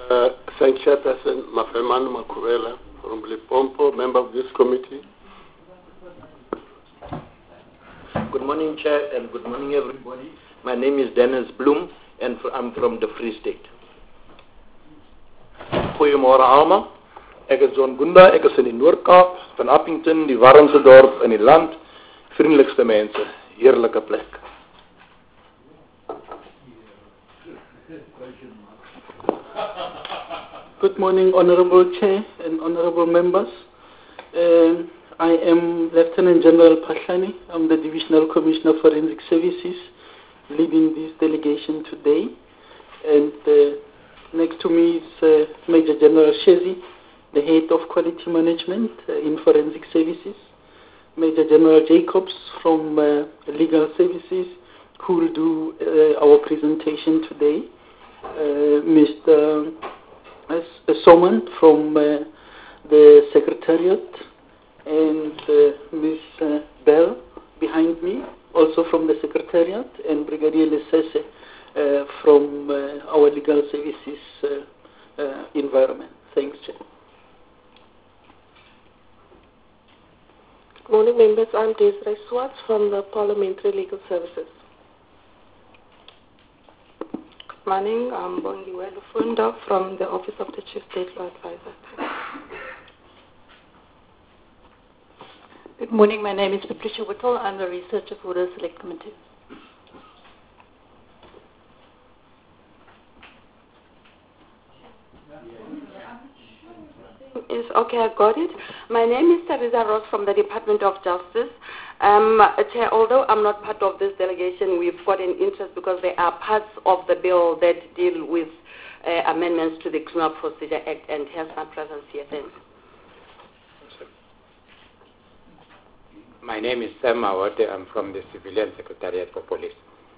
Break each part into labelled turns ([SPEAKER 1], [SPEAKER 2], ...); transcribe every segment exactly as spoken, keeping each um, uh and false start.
[SPEAKER 1] Uh, thank Chairperson Mafeman Makuela from Limpopo, member of this committee.
[SPEAKER 2] Good morning, Chair, and good morning, everybody. My name is Dennis Bloem, and I'm from the Free State.
[SPEAKER 3] Goeiemôre almal. Ek is John Gunda, ek is in die Noord-Kaap, van Appington, die warmste dorp in die land, vriendelikste mense, heerlijke plek.
[SPEAKER 4] Good morning, Honorable Chair and Honorable Members. Uh, I am Lieutenant General Pahlani. I'm the Divisional Commissioner for Forensic Services, leading this delegation today. And uh, next to me is uh, Major General Shezi, the Head of Quality Management uh, in Forensic Services. Major General Jacobs from uh, Legal Services, who will do uh, our presentation today. Uh, Mister Soman from uh, the Secretariat, and uh, Miz Uh, Bell behind me, also from the Secretariat, and Brigadier Lesese uh, from uh, our Legal Services uh, uh, environment. Thanks, Chair.
[SPEAKER 5] Good morning, members. I'm Desiree Swartz from the Parliamentary Legal Services. Good morning. I'm Bongiwe Lufunda from the Office of the Chief State Law Advisor.
[SPEAKER 6] Good morning. My name is Patricia Whittle. I'm the researcher for the Select Committee.
[SPEAKER 5] Yes, okay, I got it. My name is Teresa Ross from the Department of Justice. Um, Chair, although I'm not part of this delegation, we've got an interest because there are parts of the bill that deal with uh, amendments to the Criminal Procedure Act, and hence my presence here. Thanks.
[SPEAKER 7] My name is Sam Awate. I'm from the Civilian Secretariat for Police.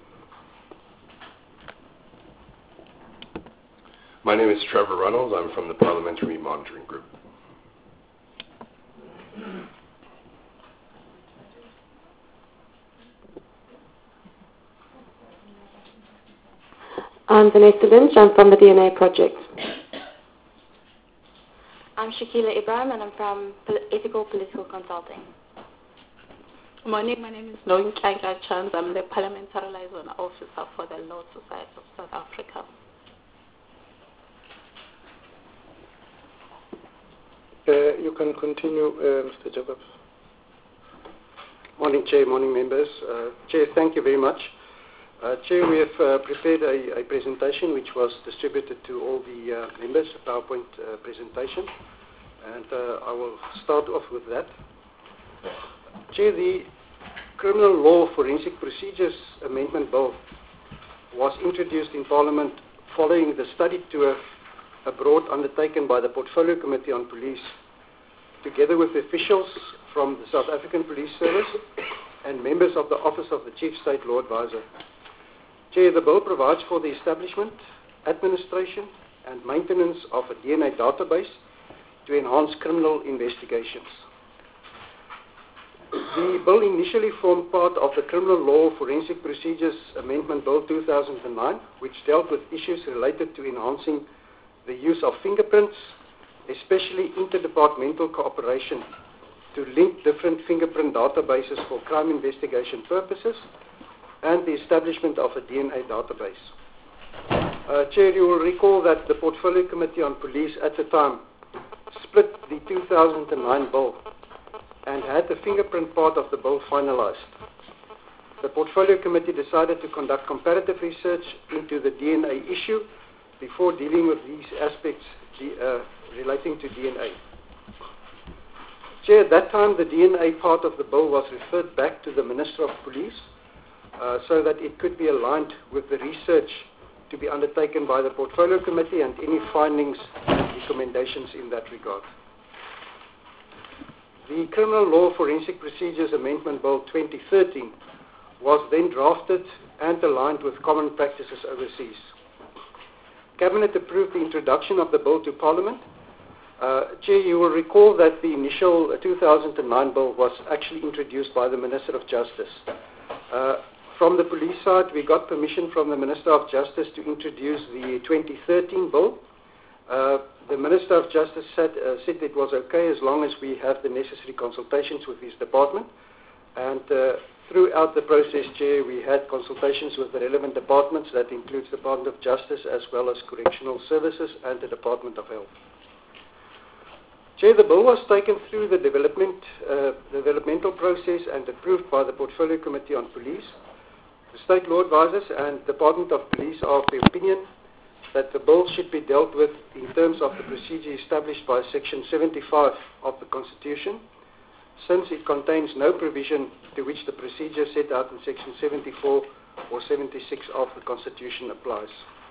[SPEAKER 8] My name is Trevor Reynolds. I'm from the Parliamentary Monitoring Group.
[SPEAKER 5] I'm Vanessa Lynch. I'm from the D N A Project.
[SPEAKER 9] I'm Shakila Ibrahim, and I'm from Ethical Political Consulting.
[SPEAKER 6] Good morning. My name is Noin Kanga Chans. I'm the Parliamentary Liaison Officer for the Law Society of South Africa.
[SPEAKER 10] Uh, you can continue, uh, Mister Jacobs.
[SPEAKER 11] Morning, Chair. Morning, members. Uh, Chair, thank you very much. Uh, Chair, we have uh, prepared a, a presentation which was distributed to all the uh, members, a PowerPoint uh, presentation, and uh, I will start off with that. Chair, the Criminal Law Forensic Procedures Amendment Bill was introduced in Parliament following the study tour abroad undertaken by the Portfolio Committee on Police, together with officials from the South African Police Service and members of the Office of the Chief State Law Advisor. Chair, the bill provides for the establishment, administration and maintenance of a D N A database to enhance criminal investigations. The bill initially formed part of the Criminal Law Forensic Procedures Amendment Bill two thousand nine, which dealt with issues related to enhancing the use of fingerprints, especially interdepartmental cooperation to link different fingerprint databases for crime investigation purposes, and the establishment of a D N A database. Uh, Chair, you will recall that the Portfolio Committee on Police at the time split the two thousand nine bill and had the fingerprint part of the bill finalized. The Portfolio Committee decided to conduct comparative research into the D N A issue before dealing with these aspects uh, relating to D N A. Chair, at that time the D N A part of the bill was referred back to the Minister of Police uh, so that it could be aligned with the research to be undertaken by the Portfolio Committee and any findings and recommendations in that regard. The Criminal Law Forensic Procedures Amendment Bill twenty thirteen was then drafted and aligned with common practices overseas. Cabinet approved the introduction of the bill to Parliament. Uh, Chair, you will recall that the initial two thousand nine bill was actually introduced by the Minister of Justice. Uh, from the police side, we got permission from the Minister of Justice to introduce the twenty thirteen bill, Uh, the Minister of Justice said, uh, said it was okay as long as we have the necessary consultations with his department. And uh, throughout the process, Chair, we had consultations with the relevant departments. That includes the Department of Justice as well as Correctional Services and the Department of Health. Chair, the bill was taken through the development, uh, developmental process and approved by the Portfolio Committee on Police. The State Law Advisors and Department of Police are of the opinion that the bill should be dealt with in terms of the procedure established by Section seventy-five of the Constitution, since it contains no provision to which the procedure set out in Section seventy-four or seventy-six of the Constitution applies.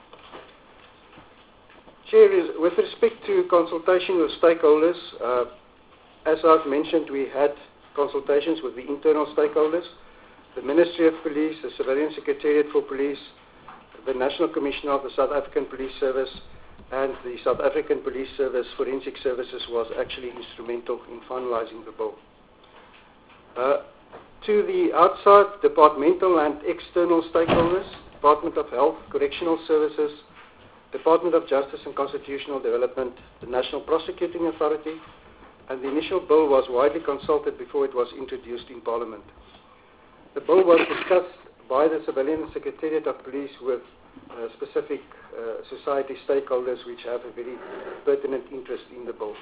[SPEAKER 11] Chair, with respect to consultation with stakeholders, uh, as I've mentioned, we had consultations with the internal stakeholders, the Ministry of Police, the Civilian Secretariat for Police, the National Commissioner of the South African Police Service, and the South African Police Service Forensic Services was actually instrumental in finalizing the bill. Uh, to the outside departmental and external stakeholders, Department of Health, Correctional Services, Department of Justice and Constitutional Development, the National Prosecuting Authority, and the initial bill was widely consulted before it was introduced in Parliament. The bill was discussed by the Civilian Secretariat of Police with uh, specific uh, society stakeholders which have a very pertinent interest in the bill.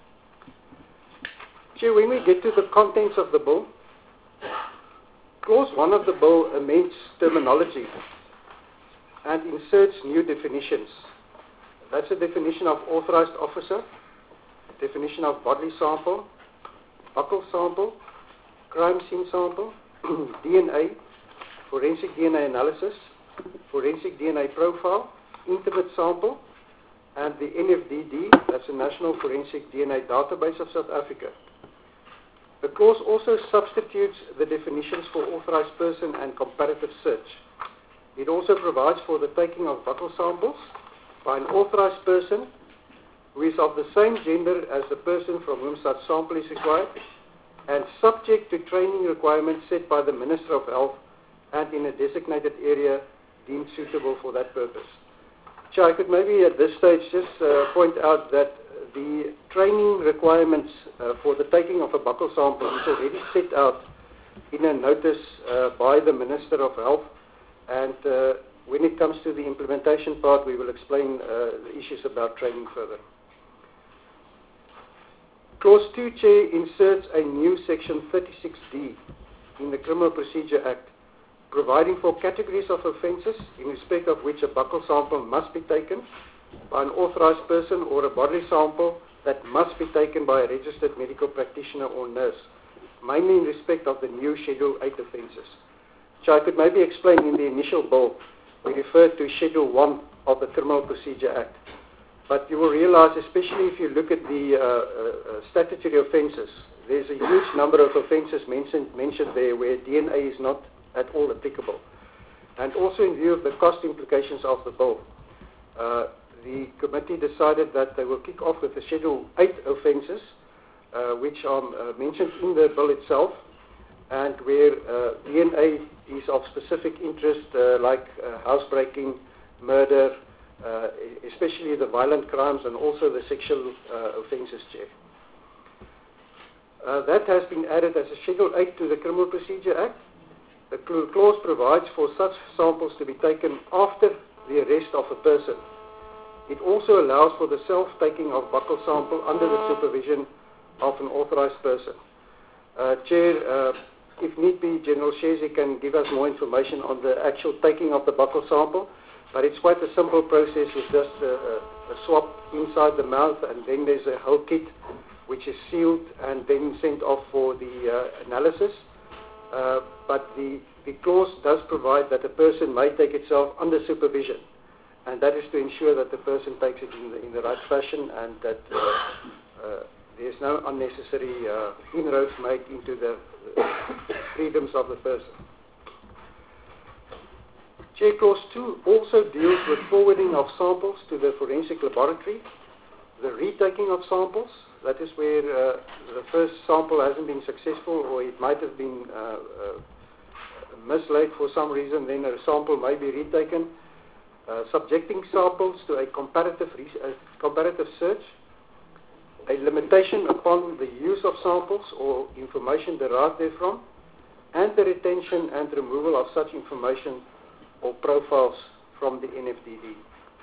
[SPEAKER 11] Chair, when we get to the contents of the bill, Clause one of the bill amends terminology and inserts new definitions. That's a definition of authorized officer, definition of bodily sample, buccal sample, crime scene sample, D N A, forensic D N A analysis, forensic D N A profile, intimate sample, and the N F D D, that's the National Forensic D N A Database of South Africa. The clause also substitutes the definitions for authorized person and comparative search. It also provides for the taking of buccal samples by an authorized person who is of the same gender as the person from whom such sample is required and subject to training requirements set by the Minister of Health and in a designated area deemed suitable for that purpose. Chair, I could maybe at this stage just uh, point out that the training requirements uh, for the taking of a buccal sample is already set out in a notice uh, by the Minister of Health, and uh, when it comes to the implementation part, we will explain uh, the issues about training further. Clause two, Chair, inserts a new Section thirty-six D in the Criminal Procedure Act, providing for categories of offences in respect of which a buccal sample must be taken by an authorized person or a bodily sample that must be taken by a registered medical practitioner or nurse, mainly in respect of the new Schedule eight offences. So I could maybe explain in the initial bill, we referred to Schedule one of the Criminal Procedure Act. But you will realize, especially if you look at the uh, uh, statutory offences, there's a huge number of offences mentioned, mentioned there where D N A is not at all applicable. And also in view of the cost implications of the bill, uh, the committee decided that they will kick off with the Schedule eight offences, uh, which are uh, mentioned in the bill itself, and where uh, D N A is of specific interest, uh, like uh, housebreaking, murder, uh, especially the violent crimes and also the sexual uh, offences, Chair. Uh, that has been added as a Schedule eight to the Criminal Procedure Act. The clause provides for such samples to be taken after the arrest of a person. It also allows for the self-taking of buccal sample under the supervision of an authorized person. Uh, Chair, uh, if need be, General Shezi can give us more information on the actual taking of the buccal sample, but it's quite a simple process with just a, a, a swab inside the mouth, and then there's a whole kit which is sealed and then sent off for the uh, analysis. Uh, but the, the clause does provide that a person may take itself under supervision, and that is to ensure that the person takes it in the, in the right fashion and that uh, uh, there's no unnecessary uh, inroads made into the uh, freedoms of the person. Chair, Clause two also deals with forwarding of samples to the forensic laboratory, the retaking of samples. That is where uh, the first sample hasn't been successful, or it might have been uh, uh, mislaid for some reason, then a sample may be retaken. uh, subjecting samples to a comparative, uh, comparative search, a limitation upon the use of samples or information derived therefrom, and the retention and removal of such information or profiles from the N F D D.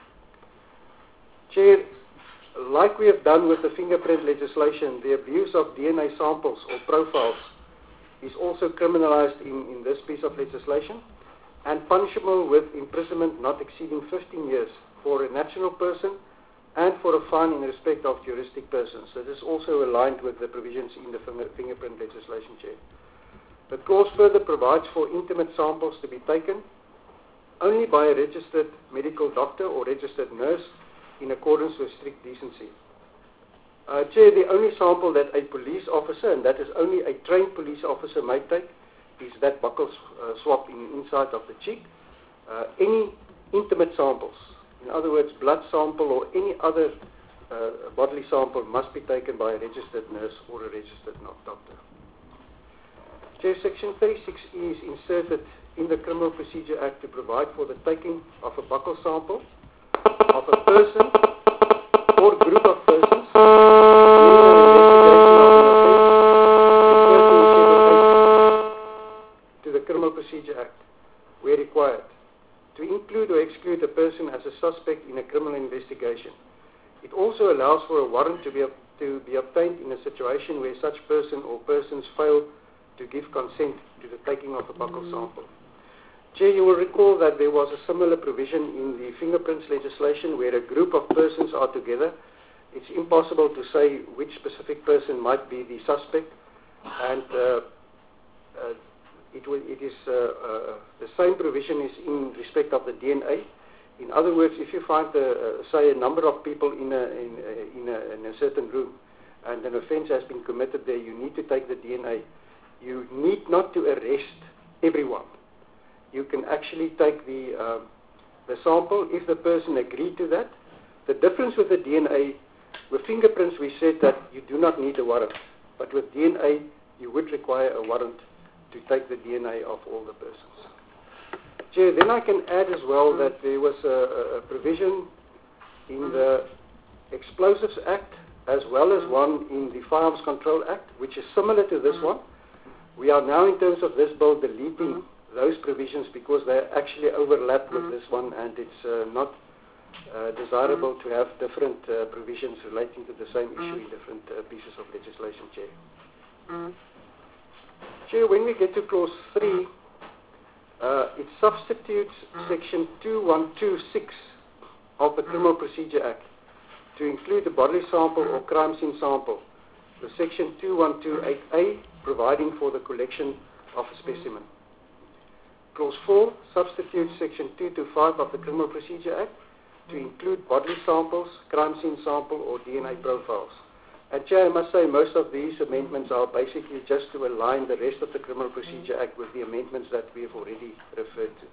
[SPEAKER 11] Chair, like we have done with the fingerprint legislation, the abuse of D N A samples or profiles is also criminalized in, in this piece of legislation and punishable with imprisonment not exceeding fifteen years for a natural person and for a fine in respect of juristic persons. So this is also aligned with the provisions in the finger, fingerprint legislation, Chair. The clause further provides for intimate samples to be taken only by a registered medical doctor or registered nurse in accordance with strict decency. Uh, Chair, the only sample that a police officer, and that is only a trained police officer, may take is that buccal uh, swab in the inside of the cheek. Uh, any intimate samples, in other words, blood sample or any other uh, bodily sample must be taken by a registered nurse or a registered doctor. Chair, Section thirty-six E is inserted in the Criminal Procedure Act to provide for the taking of a buccal sample of a person or group of persons during an investigation of an offence referred to in Schedule eight to the Criminal Procedure Act, where required, to include or exclude a person as a suspect in a criminal investigation. It also allows for a warrant to be, to be obtained in a situation where such person or persons fail to give consent to the taking of a buccal sample. Chair, you will recall that there was a similar provision in the fingerprints legislation where a group of persons are together. It's impossible to say which specific person might be the suspect, and uh, uh, it, will, it is uh, uh, the same provision is in respect of the D N A. In other words, if you find, uh, uh, say, a number of people in a, in, a, in, a, in a certain room and an offence has been committed there, you need to take the D N A. You need not to arrest everyone. You can actually take the, uh, the sample if the person agreed to that. The difference with the D N A, with fingerprints we said that you do not need a warrant, but with D N A you would require a warrant to take the D N A of all the persons. Chair, then I can add as well that there was a, a provision in the Explosives Act as well as one in the Firearms Control Act, which is similar to this one. We are now, in terms of this bill, deleting those provisions because they actually overlap with this one, and it's uh, not uh, desirable to have different uh, provisions relating to the same issue in different uh, pieces of legislation, Chair. Mm. Chair, when we get to clause three, uh, it substitutes section two one two six of the Criminal Procedure Act to include the bodily sample or crime scene sample, the section two one two eight A providing for the collection of a specimen. Clause four substitutes section two two five of the Criminal Procedure Act to include bodily samples, crime scene sample or D N A profiles. And Chair, I must say most of these amendments are basically just to align the rest of the Criminal Procedure Act with the amendments that we have already referred to.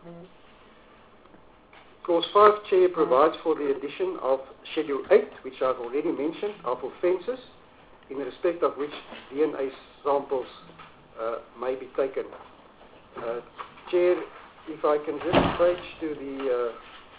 [SPEAKER 11] Clause five, Chair, provides for the addition of Schedule eight, which I've already mentioned, of offences in respect of which D N A samples uh, may be taken. Uh, Chair, if I can just page to the uh,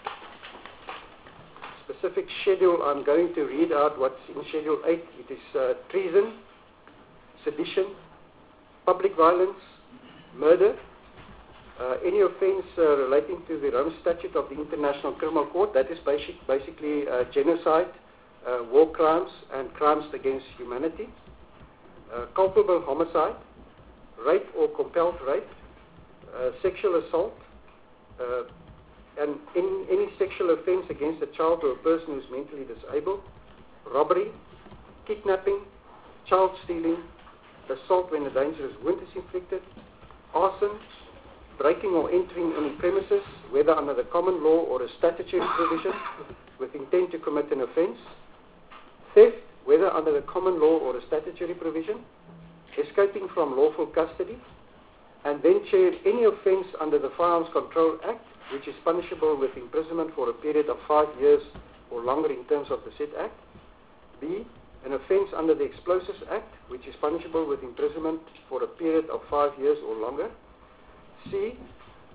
[SPEAKER 11] specific schedule, I'm going to read out what's in Schedule eight. It is uh, treason, sedition, public violence, murder, uh, any offence uh, relating to the Rome Statute of the International Criminal Court, that is basic, basically uh, genocide, uh, war crimes, and crimes against humanity, uh, culpable homicide, rape or compelled rape, uh, sexual assault, uh, and any, any sexual offence against a child or a person who is mentally disabled, robbery, kidnapping, child stealing, assault when a dangerous wound is inflicted, arson, breaking or entering any premises, whether under the common law or a statutory provision, with intent to commit an offence, theft, whether under the common law or a statutory provision, escaping from lawful custody, and then, Chair, any offence under the Firearms Control Act, which is punishable with imprisonment for a period of five years or longer in terms of the said Act. B, an offence under the Explosives Act, which is punishable with imprisonment for a period of five years or longer. C,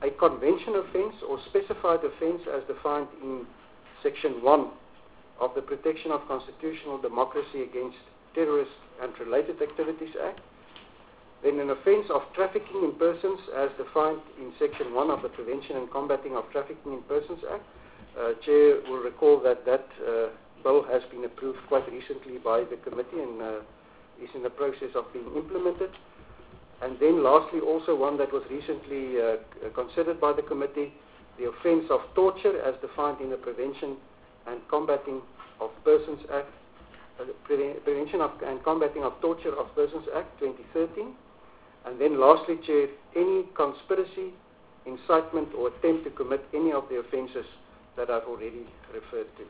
[SPEAKER 11] a convention offence or specified offence as defined in Section one of the Protection of Constitutional Democracy Against Terrorist and Related Activities Act, then an offence of trafficking in persons as defined in Section one of the Prevention and Combating of Trafficking in Persons Act. Uh, Chair will recall that that uh, bill has been approved quite recently by the committee and uh, is in the process of being implemented. And then lastly, also one that was recently uh, considered by the committee, the offence of torture as defined in the Prevention and Combating of Persons Act, uh, Pre Prevention of and Combating of Torture of Persons Act twenty thirteen. And then lastly, Chair, any conspiracy, incitement or attempt to commit any of the offences that I've already referred to.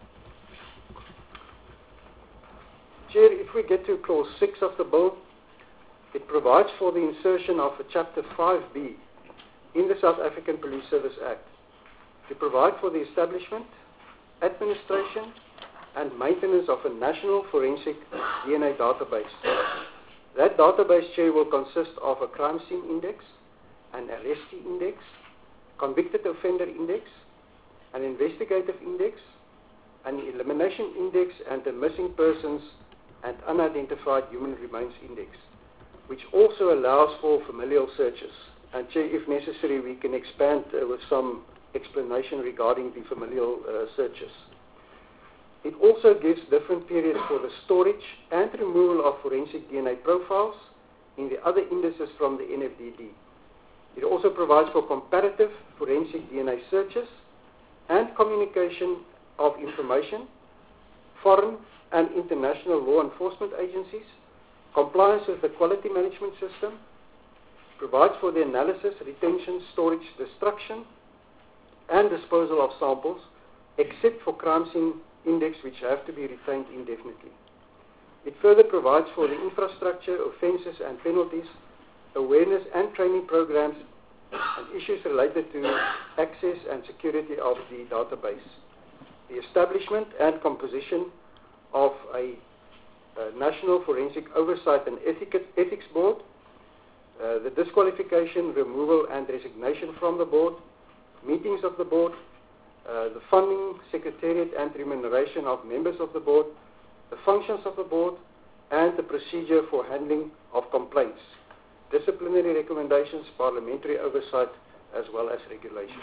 [SPEAKER 11] Chair, if we get to clause six of the bill, it provides for the insertion of a chapter five B in the South African Police Service Act to provide for the establishment, administration and maintenance of a national forensic D N A database. That database, Chair, will consist of a crime scene index, an arrestee index, convicted offender index, an investigative index, an elimination index, and a missing persons and unidentified human remains index, which also allows for familial searches. And Chair, if necessary, we can expand uh, with some explanation regarding the familial uh, searches. It also gives different periods for the storage and removal of forensic D N A profiles in the other indices from the N F D D. It also provides for comparative forensic D N A searches and communication of information, foreign and international law enforcement agencies, compliance with the quality management system, provides for the analysis, retention, storage, destruction, and disposal of samples, except for crime scene index, which have to be retained indefinitely. It further provides for the infrastructure, offences and penalties, awareness and training programs, and issues related to access and security of the database. The establishment and composition of a, a National Forensic Oversight and Ethics Board, uh, the disqualification, removal and resignation from the board, meetings of the board, uh, the funding, secretariat and remuneration of members of the board, the functions of the board, and the procedure for handling of complaints, disciplinary recommendations, parliamentary oversight, as well as regulations.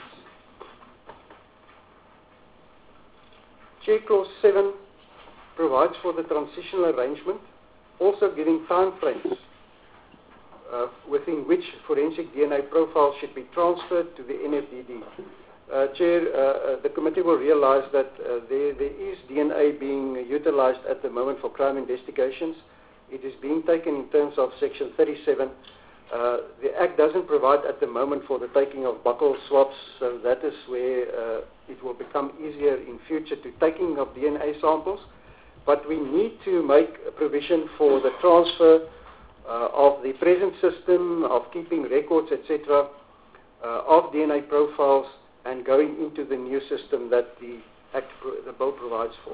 [SPEAKER 11] Chair, Clause seven provides for the transitional arrangement, also giving time frames uh, within which forensic D N A profiles should be transferred to the N F D D. Uh, Chair, uh, the committee will realize that uh, there, there is D N A being utilized at the moment for crime investigations. It is being taken in terms of Section thirty-seven. Uh, the Act doesn't provide at the moment for the taking of buccal swabs, so that is where uh, it will become easier in future to taking of D N A samples. But we need to make a provision for the transfer uh, of the present system of keeping records, et cetera, uh, of D N A profiles and going into the new system that the Act, the bill provides for.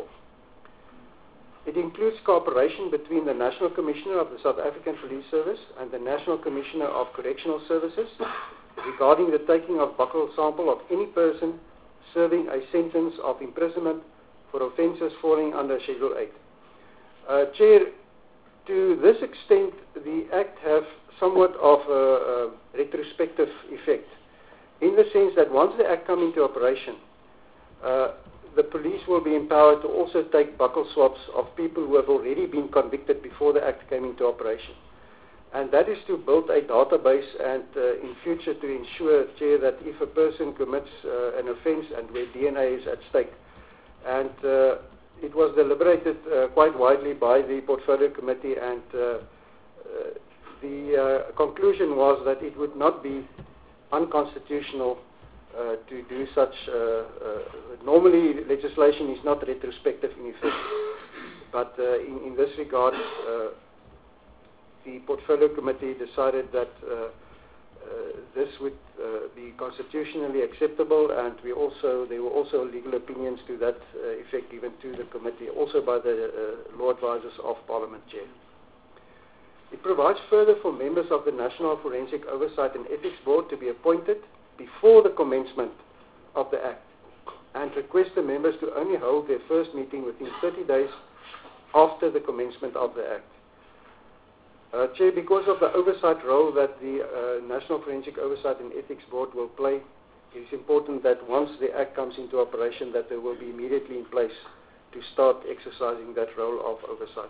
[SPEAKER 11] It includes cooperation between the National Commissioner of the South African Police Service and the National Commissioner of Correctional Services regarding the taking of buccal sample of any person serving a sentence of imprisonment for offences falling under Schedule eight. Uh, Chair, to this extent, the Act has somewhat of a, a retrospective effect, in the sense that once the Act comes into operation, uh, the police will be empowered to also take buccal swabs of people who have already been convicted before the Act came into operation. And that is to build a database and uh, in future to ensure, Chair, that if a person commits uh, an offence and where D N A is at stake, and uh, it was deliberated uh, quite widely by the Portfolio Committee, and uh, uh, the uh, conclusion was that it would not be unconstitutional uh, to do such. Uh, uh, normally, legislation is not retrospective in effect, but uh, in, in this regard, uh, the Portfolio Committee decided that uh, uh, this would uh, be constitutionally acceptable, and we also there were also legal opinions to that uh, effect given to the committee, also by the uh, law advisors of Parliament, Chair. It provides further for members of the National Forensic Oversight and Ethics Board to be appointed before the commencement of the Act, and request the members to only hold their first meeting within thirty days after the commencement of the Act. Uh, Chair, because of the oversight role that the uh, National Forensic Oversight and Ethics Board will play, it is important that once the Act comes into operation, that they will be immediately in place to start exercising that role of oversight.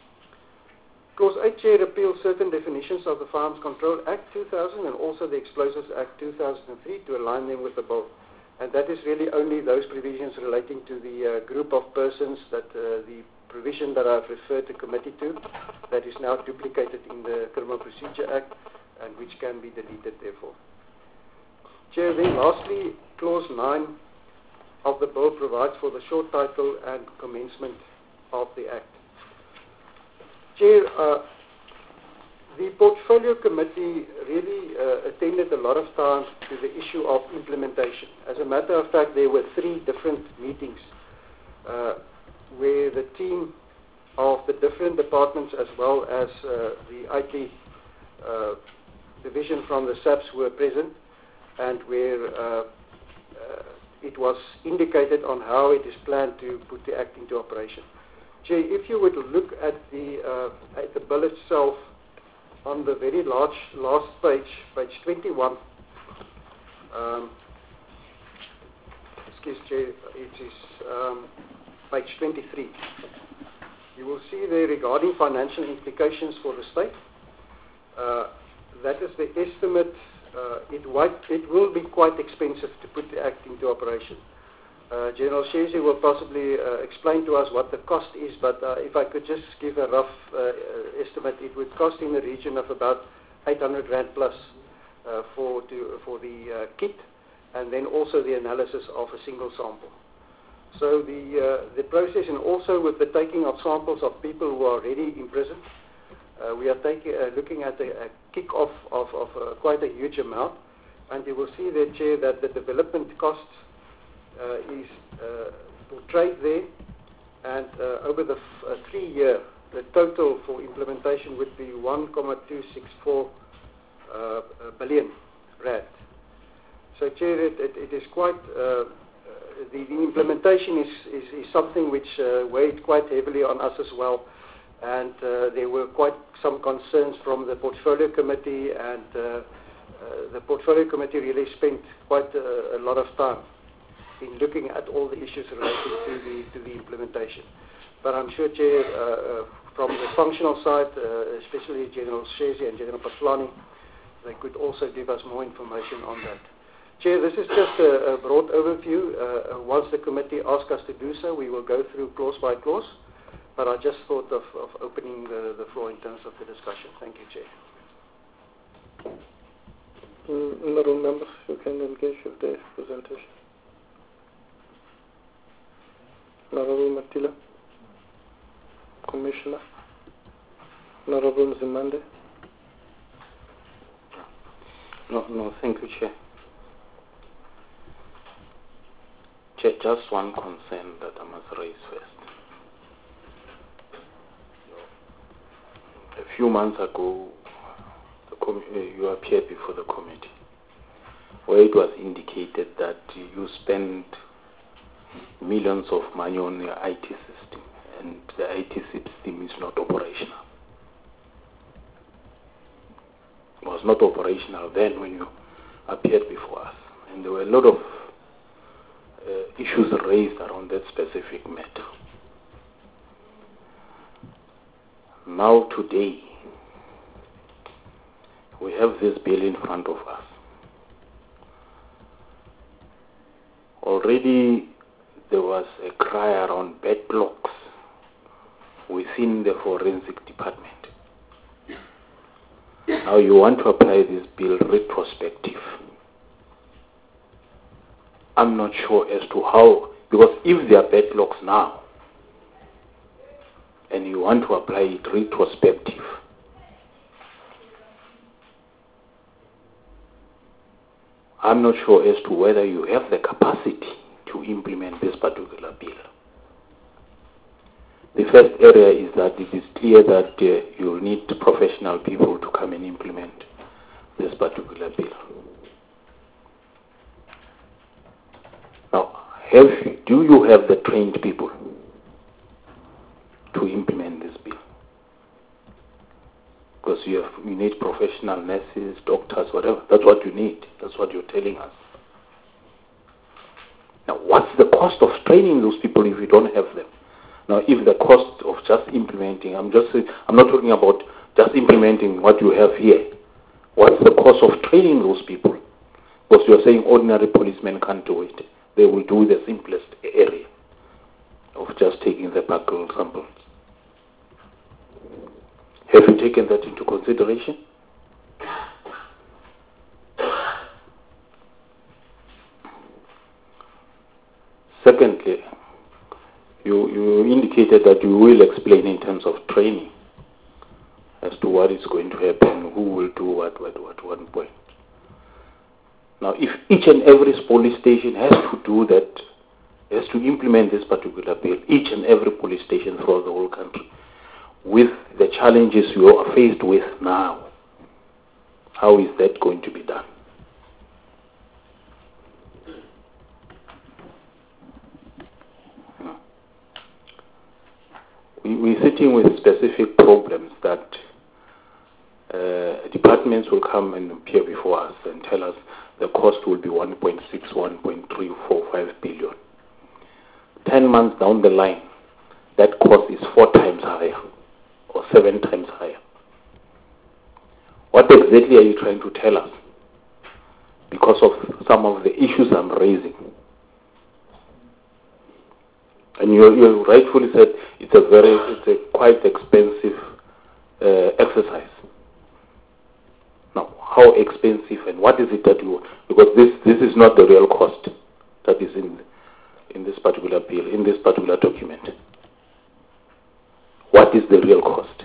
[SPEAKER 11] Clause eight, Chair, repeals certain definitions of the Firearms Control Act two thousand and also the Explosives Act two thousand three to align them with the bill. And that is really only those provisions relating to the uh, group of persons that uh, the provision that I've referred the committee to, that is now duplicated in the Criminal Procedure Act, and which can be deleted therefore. Chair, then lastly, Clause nine of the bill provides for the short title and commencement of the Act. Chair, uh, the Portfolio Committee really uh, attended a lot of time to the issue of implementation. As a matter of fact, there were three different meetings uh, where the team of the different departments as well as uh, the I T uh, division from the S A Ps were present, and where uh, uh, it was indicated on how it is planned to put the Act into operation. Jay, if you would look at the, uh, at the bill itself, on the very large last page, page twenty-one, um, excuse me, it is um, page twenty-three. You will see there regarding financial implications for the state. Uh, that is the estimate. Uh, it, might, it will be quite expensive to put the Act into operation. Uh, General Shezi will possibly uh, explain to us what the cost is, but uh, if I could just give a rough uh, estimate, it would cost in the region of about eight hundred rand plus uh, for, to, for the uh, kit, and then also the analysis of a single sample. So the, uh, the process, and also with the taking of samples of people who are already in prison, uh, we are taking, uh, looking at a, a kick-off of, of uh, quite a huge amount, and you will see there, Chair, that the development costs Uh, is uh, portrayed there, and uh, over the f uh, three year, the total for implementation would be one point two six four uh, billion rand. So, Chair, it, it, it is quite uh, the, the implementation is, is, is something which uh, weighed quite heavily on us as well, and uh, there were quite some concerns from the Portfolio Committee, and uh, uh, the Portfolio Committee really spent quite a, a lot of time in looking at all the issues related to the, to the implementation. But I'm sure, Chair, uh, uh, from the functional side, uh, especially General Shezi and General Paslani, they could also give us more information on that. Chair, this is just a, a broad overview. Uh, once the committee asks us to do so, we will go through clause by clause, but I just thought of, of opening the, the floor in terms of the discussion. Thank you, Chair.
[SPEAKER 10] Mm, honourable members, you can engage with the presentation. Honourable Matila, Commissioner, Honourable Zimande.
[SPEAKER 12] No, no, thank you, Chair. Chair, just one concern that I must raise first. A few months ago, the com uh, you appeared before the committee, where it was indicated that you spent millions of money on your I T system, and the I T system is not operational. It was not operational then when you appeared before us, and there were a lot of uh, issues raised around that specific matter. Now today, we have this bill in front of us. Already there was a cry around backlogs within the forensic department. Now you want to apply this bill retrospective. I'm not sure as to how, because if there are backlogs now, and you want to apply it retrospective, I'm not sure as to whether you have the capacity to implement this particular bill. The first area is that it is clear that uh, you'll need professional people to come and implement this particular bill. have do you have the trained people to implement this bill? Because you have you need professional nurses, doctors, whatever. That's what you need. That's what you're telling us. Now, what's the cost of training those people if you don't have them? Now, if the cost of just implementing, I'm just I'm not talking about just implementing what you have here. What's the cost of training those people? Because you're saying ordinary policemen can't do it. They will do the simplest area of just taking the buccal samples. Have you taken that into consideration? Secondly, you, you indicated that you will explain in terms of training as to what is going to happen, who will do what, what, what, one point. Now, if each and every police station has to do that, has to implement this particular bill, each and every police station throughout the whole country, with the challenges you are faced with now, how is that going to be done? We, we're sitting with specific problems that uh, departments will come and appear before us and tell us the cost will be one point six, one point three four five billion. Ten months down the line, that cost is four times higher or seven times higher. What exactly are you trying to tell us? Because of some of the issues I'm raising. And you, you rightfully said it's a very, it's a quite expensive uh, exercise. Now, how expensive and what is it that you? Because this this is not the real cost that is in in this particular bill, in this particular document. What is the real cost?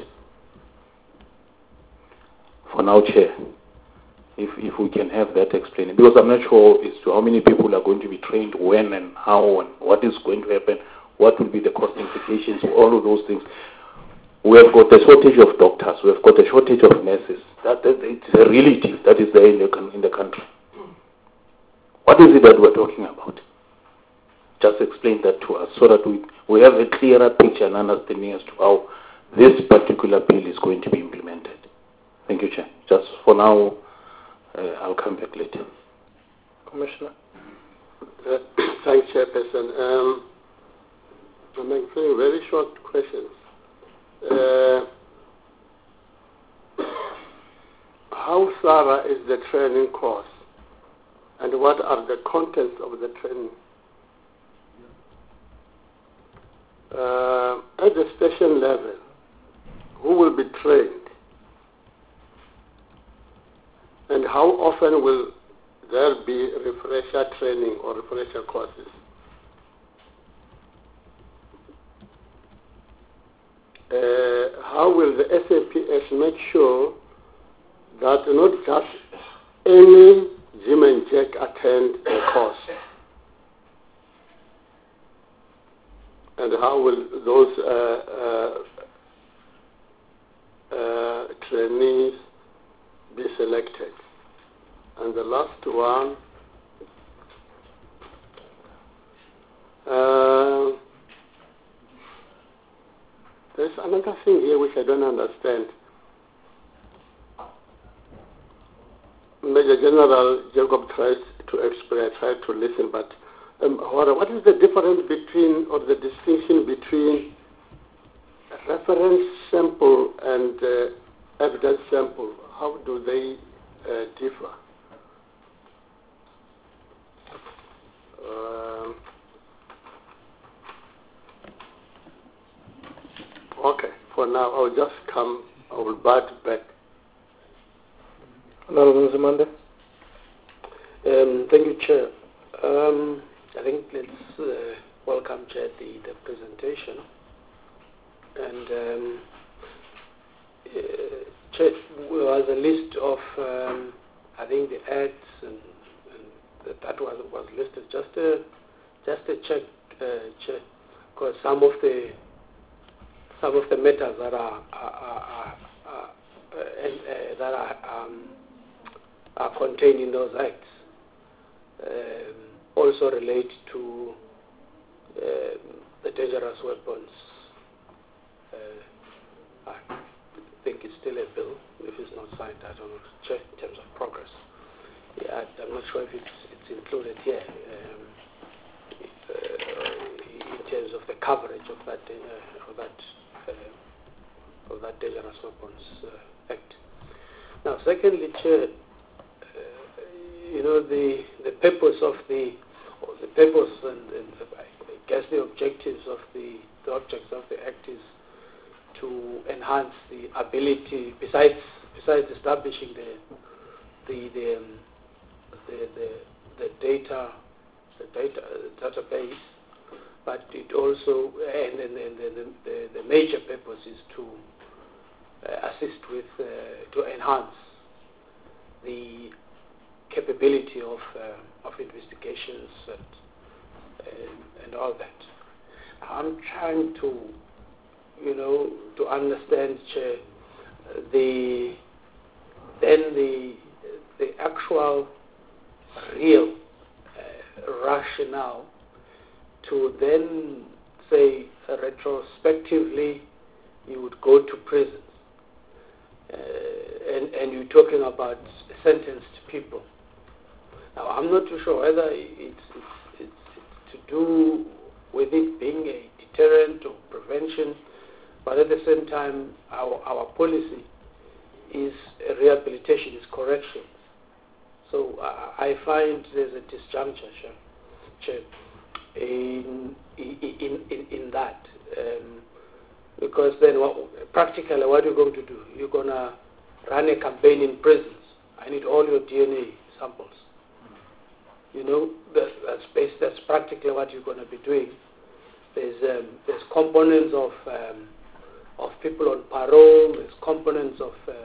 [SPEAKER 12] For now, Chair, if if we can have that explained, because I'm not sure as to how many people are going to be trained, when and how, and what is going to happen. What will be the cost implications, all of those things. We have got a shortage of doctors. We have got a shortage of nurses. That, that it's a reality that is there in the, in the country. What is it that we're talking about? Just explain that to us so that we, we have a clearer picture and understanding as to how this particular bill is going to be implemented. Thank you, Chair. Just for now, uh, I'll come back later.
[SPEAKER 10] Commissioner.
[SPEAKER 1] Uh, thanks, Chairperson. Um, I'm answering very short questions. Uh, how thorough is the training course, and what are the contents of the training? Uh, at the station level, who will be trained, and how often will there be refresher training or refresher courses? Uh, how will the S A P S make sure that not just any Jim and Jack attend the course? And how will those uh, uh, uh, trainees be selected? And the last one, uh, there's another thing here which I don't understand. Major General Jacob tries to explain, tried to listen, but um, what is the difference between, or the distinction between reference sample and uh, evidence sample? How do they uh, differ? Um, okay, for now I'll just come, I will bat back.
[SPEAKER 10] Honorable Nzimande.
[SPEAKER 11] Um, thank you, Chair. Um, I think let's uh, welcome, Chair, the, the presentation. And um, uh, Chair, there was a list of, um, I think, the acts and, and that, that was was listed. Just a just a check, uh, Chair, because some of the some of the matters that are, are, are, are, are uh, and, uh, that are um, are contained in those acts um, also relate to
[SPEAKER 1] dangerous weapons, uh, I think it's still a bill. If it's not signed, I don't know, check in terms of progress. Yeah, I'm not sure if it's, it's included here um, if, uh, in terms of the coverage of that uh, of that uh, of that Dangerous Weapons uh, Act. Now, secondly, Chair, uh, you know the the purpose of the or the purpose and, and I guess the objectives of the the objects of the Act is to enhance the ability, besides besides establishing the the the, um, the, the, the data the data uh, database, but it also and, and, and the, the, the major purpose is to uh, assist with uh, to enhance the capability of uh, of investigations and, and and all that. I'm trying to you know to understand Chair, the then the the actual real uh, rationale to then say uh, retrospectively you would go to prisons uh, and, and you're talking about sentenced people. Now I'm not too sure whether it's, it's, it's, it's to do with it being a deterrent or prevention, but at the same time our, our policy is rehabilitation, is correction. So uh, I find there's a disjuncture Chair, in, in, in, in that. Um, because then what, practically what you're going to do, you're going to run a campaign in prisons. I need all your D N A samples. You know, that's, that's, based, that's practically what you're going to be doing. There's, um, there's components of, um, of people on parole, there's components of uh,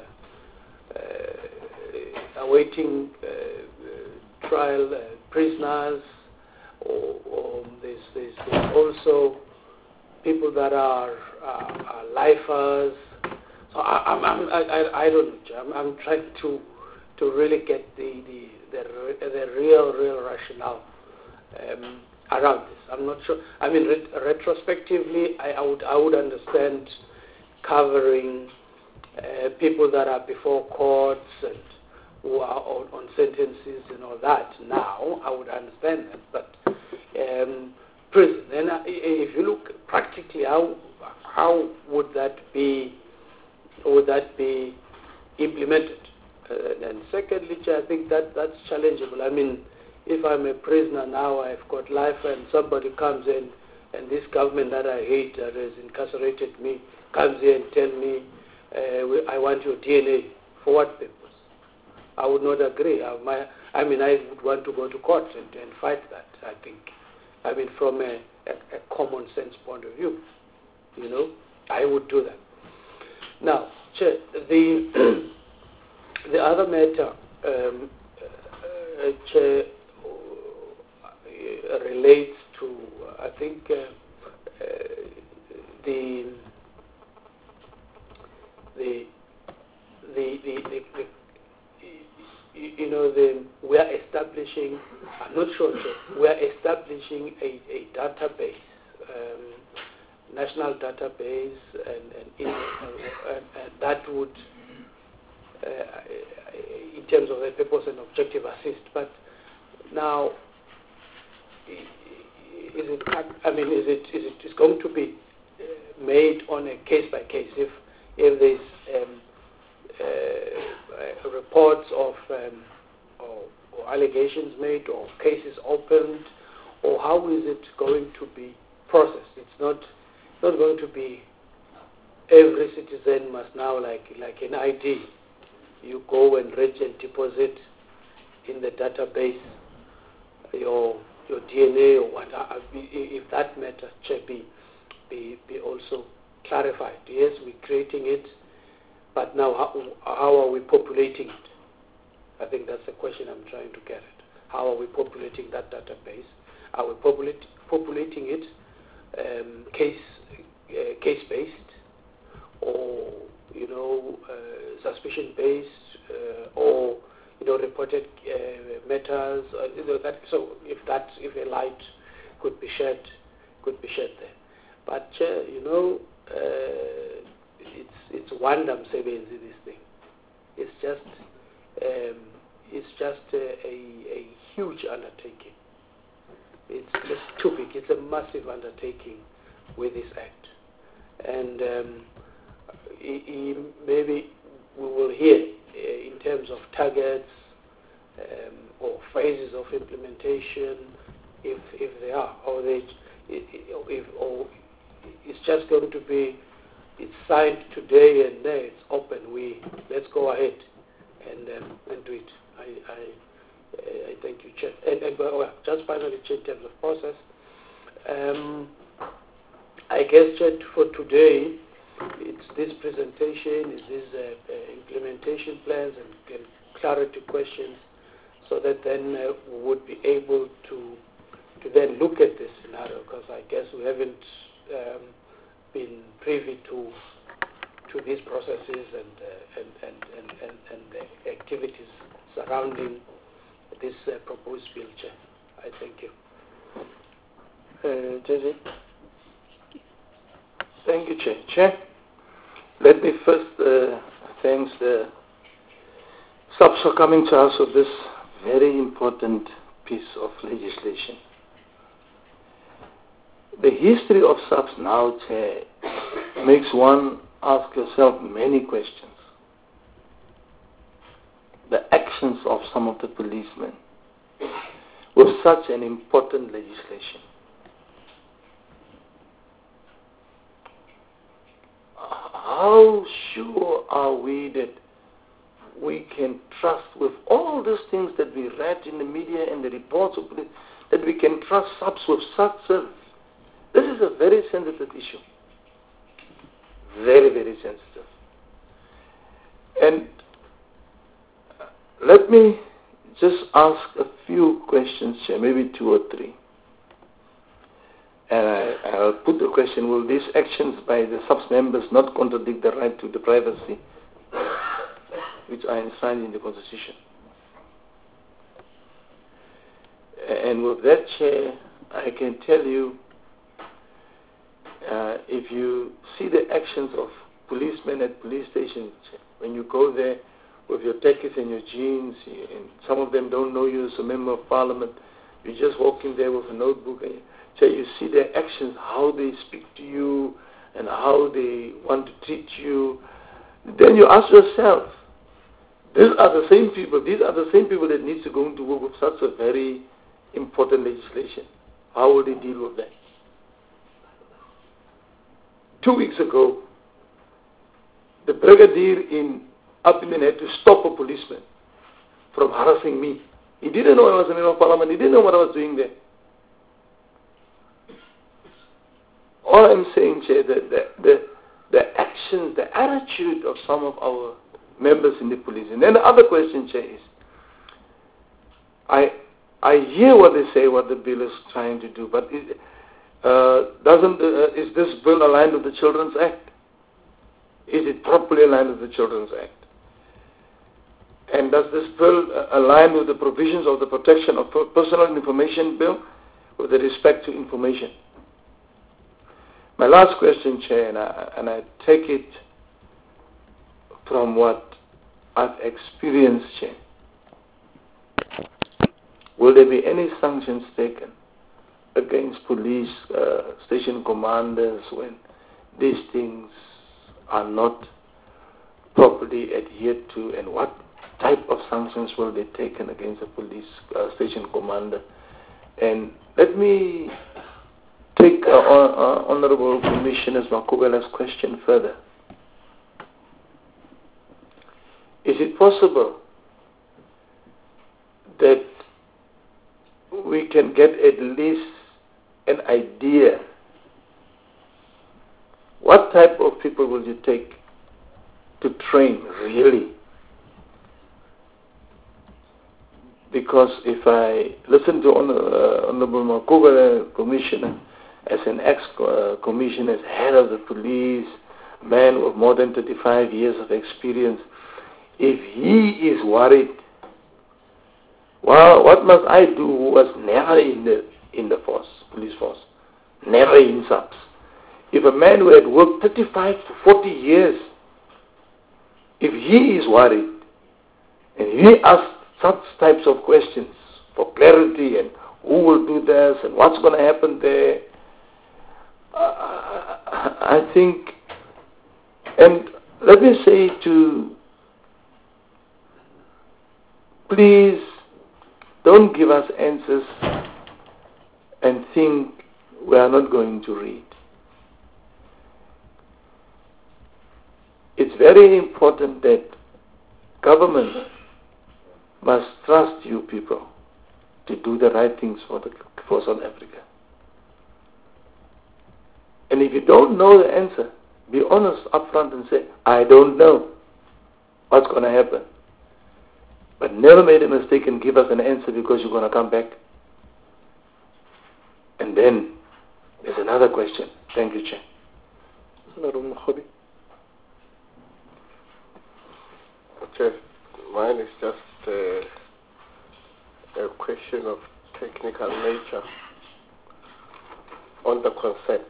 [SPEAKER 1] Uh, awaiting uh, uh, trial uh, prisoners, or, or there's, there's, there's also people that are, uh, are lifers. So I, I'm, I'm, I, I, I don't know. I'm, I'm trying to to really get the the, the, the real real rationale um, around this. I'm not sure. I mean, ret- retrospectively, I, I would I would understand covering Uh, people that are before courts and who are on, on sentences and all that. Now, I would understand that, but um, prison. Then, uh, if you look practically, how how would that be? Would that be implemented? Uh, and secondly, I think that that's challengeable. I mean, if I'm a prisoner now, I've got life, and somebody comes in, and this government that I hate, that has incarcerated me, comes in and tell me, Uh, I want your D N A. For what purpose? I would not agree. I, my, I mean, I would want to go to court and, and fight that, I think. I mean, from a, a, a common sense point of view, you know, I would do that. Now, Chair, the, the other matter, um, uh, Chair, uh, relates to, I think, uh, uh, the The, the, the, the, the, you know, the, we are establishing, I'm not sure, we are establishing a, a database, um, national database, and, and, in, uh, and, and that would, uh, in terms of the purpose and objective, assist. But now, is it, I mean, is it, is it is going to be made on a case by case? If If there's um, uh, reports of um, or, or allegations made or cases opened, or how is it going to be processed? It's not not going to be every citizen must now, like like an I D, you go and register and deposit in the database your your D N A or what. If that matter should be be be also clarified. Yes, we're creating it, but now how, how are we populating it? I think that's the question I'm trying to get at. How are we populating that database? Are we populate, populating it um, case uh, case based, or you know uh, suspicion based, uh, or you know reported uh, matters? Uh, you know, that, so if that if a light could be shed, could be shed there.
[SPEAKER 13] But, Chair, you know, uh, it's it's wandam sebenzi, this thing. It's just um, it's just a, a, a huge undertaking. It's just too big. It's a massive undertaking with this act, and um, he, he maybe we will hear uh, in terms of targets um, or phases of implementation, if if they are, or they if or it's just going to be it's signed today and there it's open. We let's go ahead and um, and do it. I, I I thank you, Chair. And, and well, just finally, Chair, in terms of process, um, I guess, Chair, for today, it's this presentation, is this uh, uh, implementation plans and, and clarity questions, so that then uh, we would be able to to then look at this scenario, because I guess we haven't um, been privy to to these processes and uh, and, and, and, and, and the activities surrounding this uh, proposed bill, Chair. I thank you.
[SPEAKER 10] Uh, J J.
[SPEAKER 3] Thank you, Chair. Chair, let me first uh, thank the S A P S for coming to us with this very important piece of legislation. The history of S A P S now, Chair, makes one ask yourself many questions. The actions of some of the policemen with such an important legislation. How sure are we that we can trust, with all these things that we read in the media and the reports of police, that we can trust S A P S with such service? This is a very sensitive issue. Very, very sensitive. And let me just ask a few questions, Chair, maybe two or three. And I, I'll put the question, will these actions by the S A P S members not contradict the right to the privacy which are enshrined in the Constitution? And with that, Chair, I can tell you, uh, if you see the actions of policemen at police stations, when you go there with your khakis and your jeans, and some of them don't know you as a member of parliament, you just walk in there with a notebook and so you see their actions, how they speak to you and how they want to treat you. Then you ask yourself, these are the same people, these are the same people that need to go into work with such a very important legislation. How will they deal with that? Two weeks ago, the brigadier in Upington had to stop a policeman from harassing me. He didn't know I was a member of parliament. He didn't know what I was doing there. All I'm saying, Chair, that the, the, the actions, the attitude of some of our members in the police. And then the other question, Chair, is I I hear what they say, what the bill is trying to do, but is, uh, doesn't uh, is this bill aligned with the Children's Act? Is it properly aligned with the Children's Act? And does this bill uh, align with the provisions of the Protection of Personal Information Bill with respect to information? My last question, Chair, and I, and I take it from what I've experienced, Chair. Will there be any sanctions taken against police uh, station commanders when these things are not properly adhered to, and what type of sanctions will be taken against a police uh, station commander? And let me take uh, uh, Honorable Commissioner Makubela's question further. Is it possible that we can get at least an idea what type of people will you take to train really? Because if I listen to Honor, uh, Honorable Makubela, Commissioner, as an ex-commissioner, as head of the police, man with more than thirty-five years of experience, if he is worried, well, what must I do who was never in the in the force, police force, never in S A P S? If a man who had worked thirty-five to forty years, if he is worried, and he asks such types of questions for clarity and who will do this and what's going to happen there, uh, I think, and let me say to, please don't give us answers and think we are not going to read. It's very important that government must trust you people to do the right things for, the, for South Africa. And if you don't know the answer, be honest up front and say, I don't know what's going to happen. But never make a mistake and give us an answer because you're going to come back. And then there's another question. Thank you, Chair.
[SPEAKER 1] Okay, mine is just uh, a question of technical nature on the consent.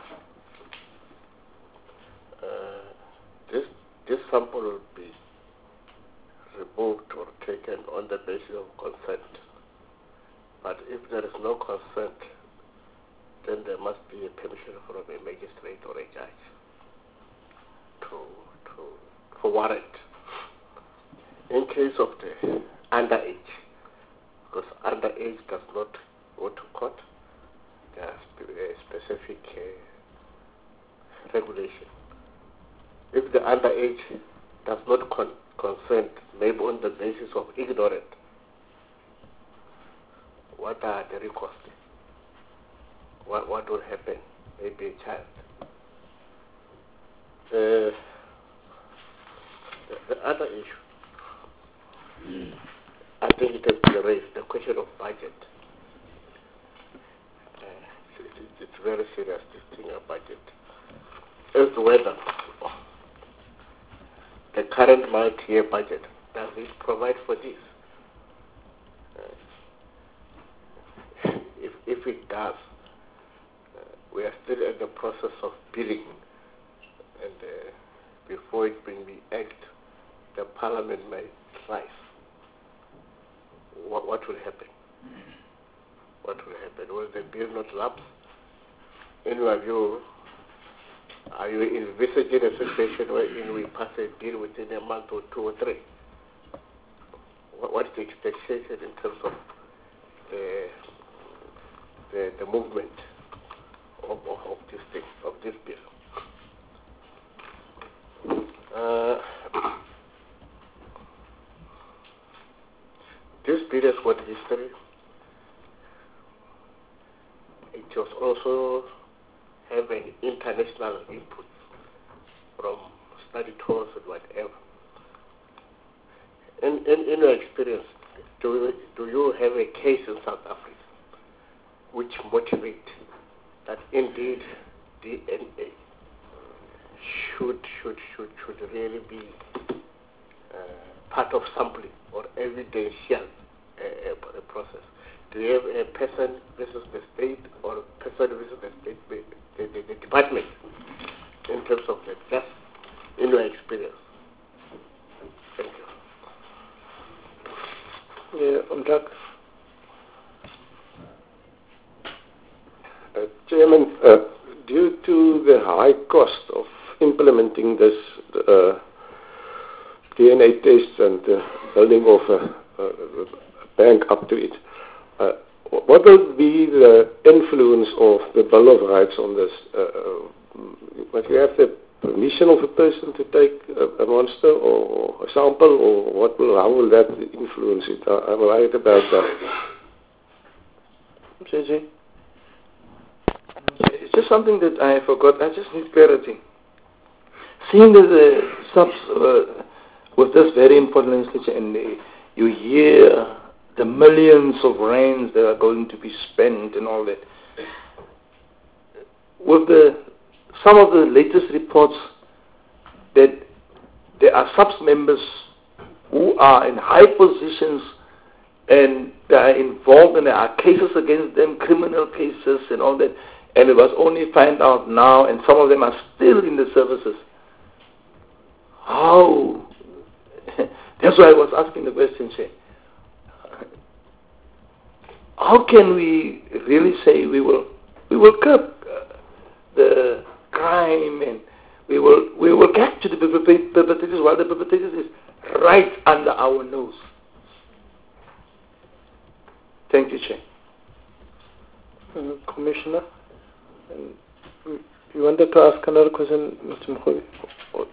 [SPEAKER 1] Uh, this this sample will be removed or taken on the basis of consent. But if there is no consent, then there must be a permission from a magistrate or a judge to to for warrant. In case of the underage, because underage does not go to court, there is a specific uh, regulation. If the underage does not con consent, maybe on the basis of ignorance, what are the recourse? What, what will happen? Maybe a child. Uh, the, the other issue, I think it has been raised, the question of budget. Uh, it's, it's very serious, this thing of budget. As to whether the current multi-year budget, does it provide for this? Uh, if, if it does, uh, we are still in the process of bidding, and uh, before it brings the act, the parliament may rise. What, what will happen? What will happen? Will the bill not lapse? In your view, are you envisaging a situation wherein we pass a bill within a month or two or three? What, what is the expectation in terms of the the, the movement of, of, of this thing, of this bill? Uh, This bill has got history. It was also having international input from study tours and whatever. In, in, in your experience, do you, do you have a case in South Africa which motivates that indeed D N A should should should should really be uh, part of sampling or evidential uh, process? Do you have a person versus the state or person versus the state, the, the, the department in terms of that? Just in your experience. Thank you.
[SPEAKER 10] Yeah, um, Jack.
[SPEAKER 1] Uh, Chairman, uh, due to the high cost of implementing this uh, D N A tests and uh, building of a, a, a bank up to it, uh, what will be the influence of the Bill of Rights on this? Uh, must you have the permission of a person to take a, a monster or, or a sample, or what will, how will that influence it? I, I'm worried about that.
[SPEAKER 3] J J? It's just something that I forgot. I just need clarity. Seeing that the subs, uh, with this very important legislation, and uh, you hear the millions of rands that are going to be spent and all that, with the some of the latest reports that there are subs members who are in high positions and they are involved and there are cases against them, criminal cases and all that, and it was only find out now, and some of them are still in the services. How? That's why I was asking the question, Chair. How can we really say we will we will curb uh, the crime, and we will we will capture the perpetrators while the perpetrators is right under our nose? Thank you, Chair.
[SPEAKER 10] Uh, Commissioner, and you wanted to ask another question, Mister Mkhobi? Okay.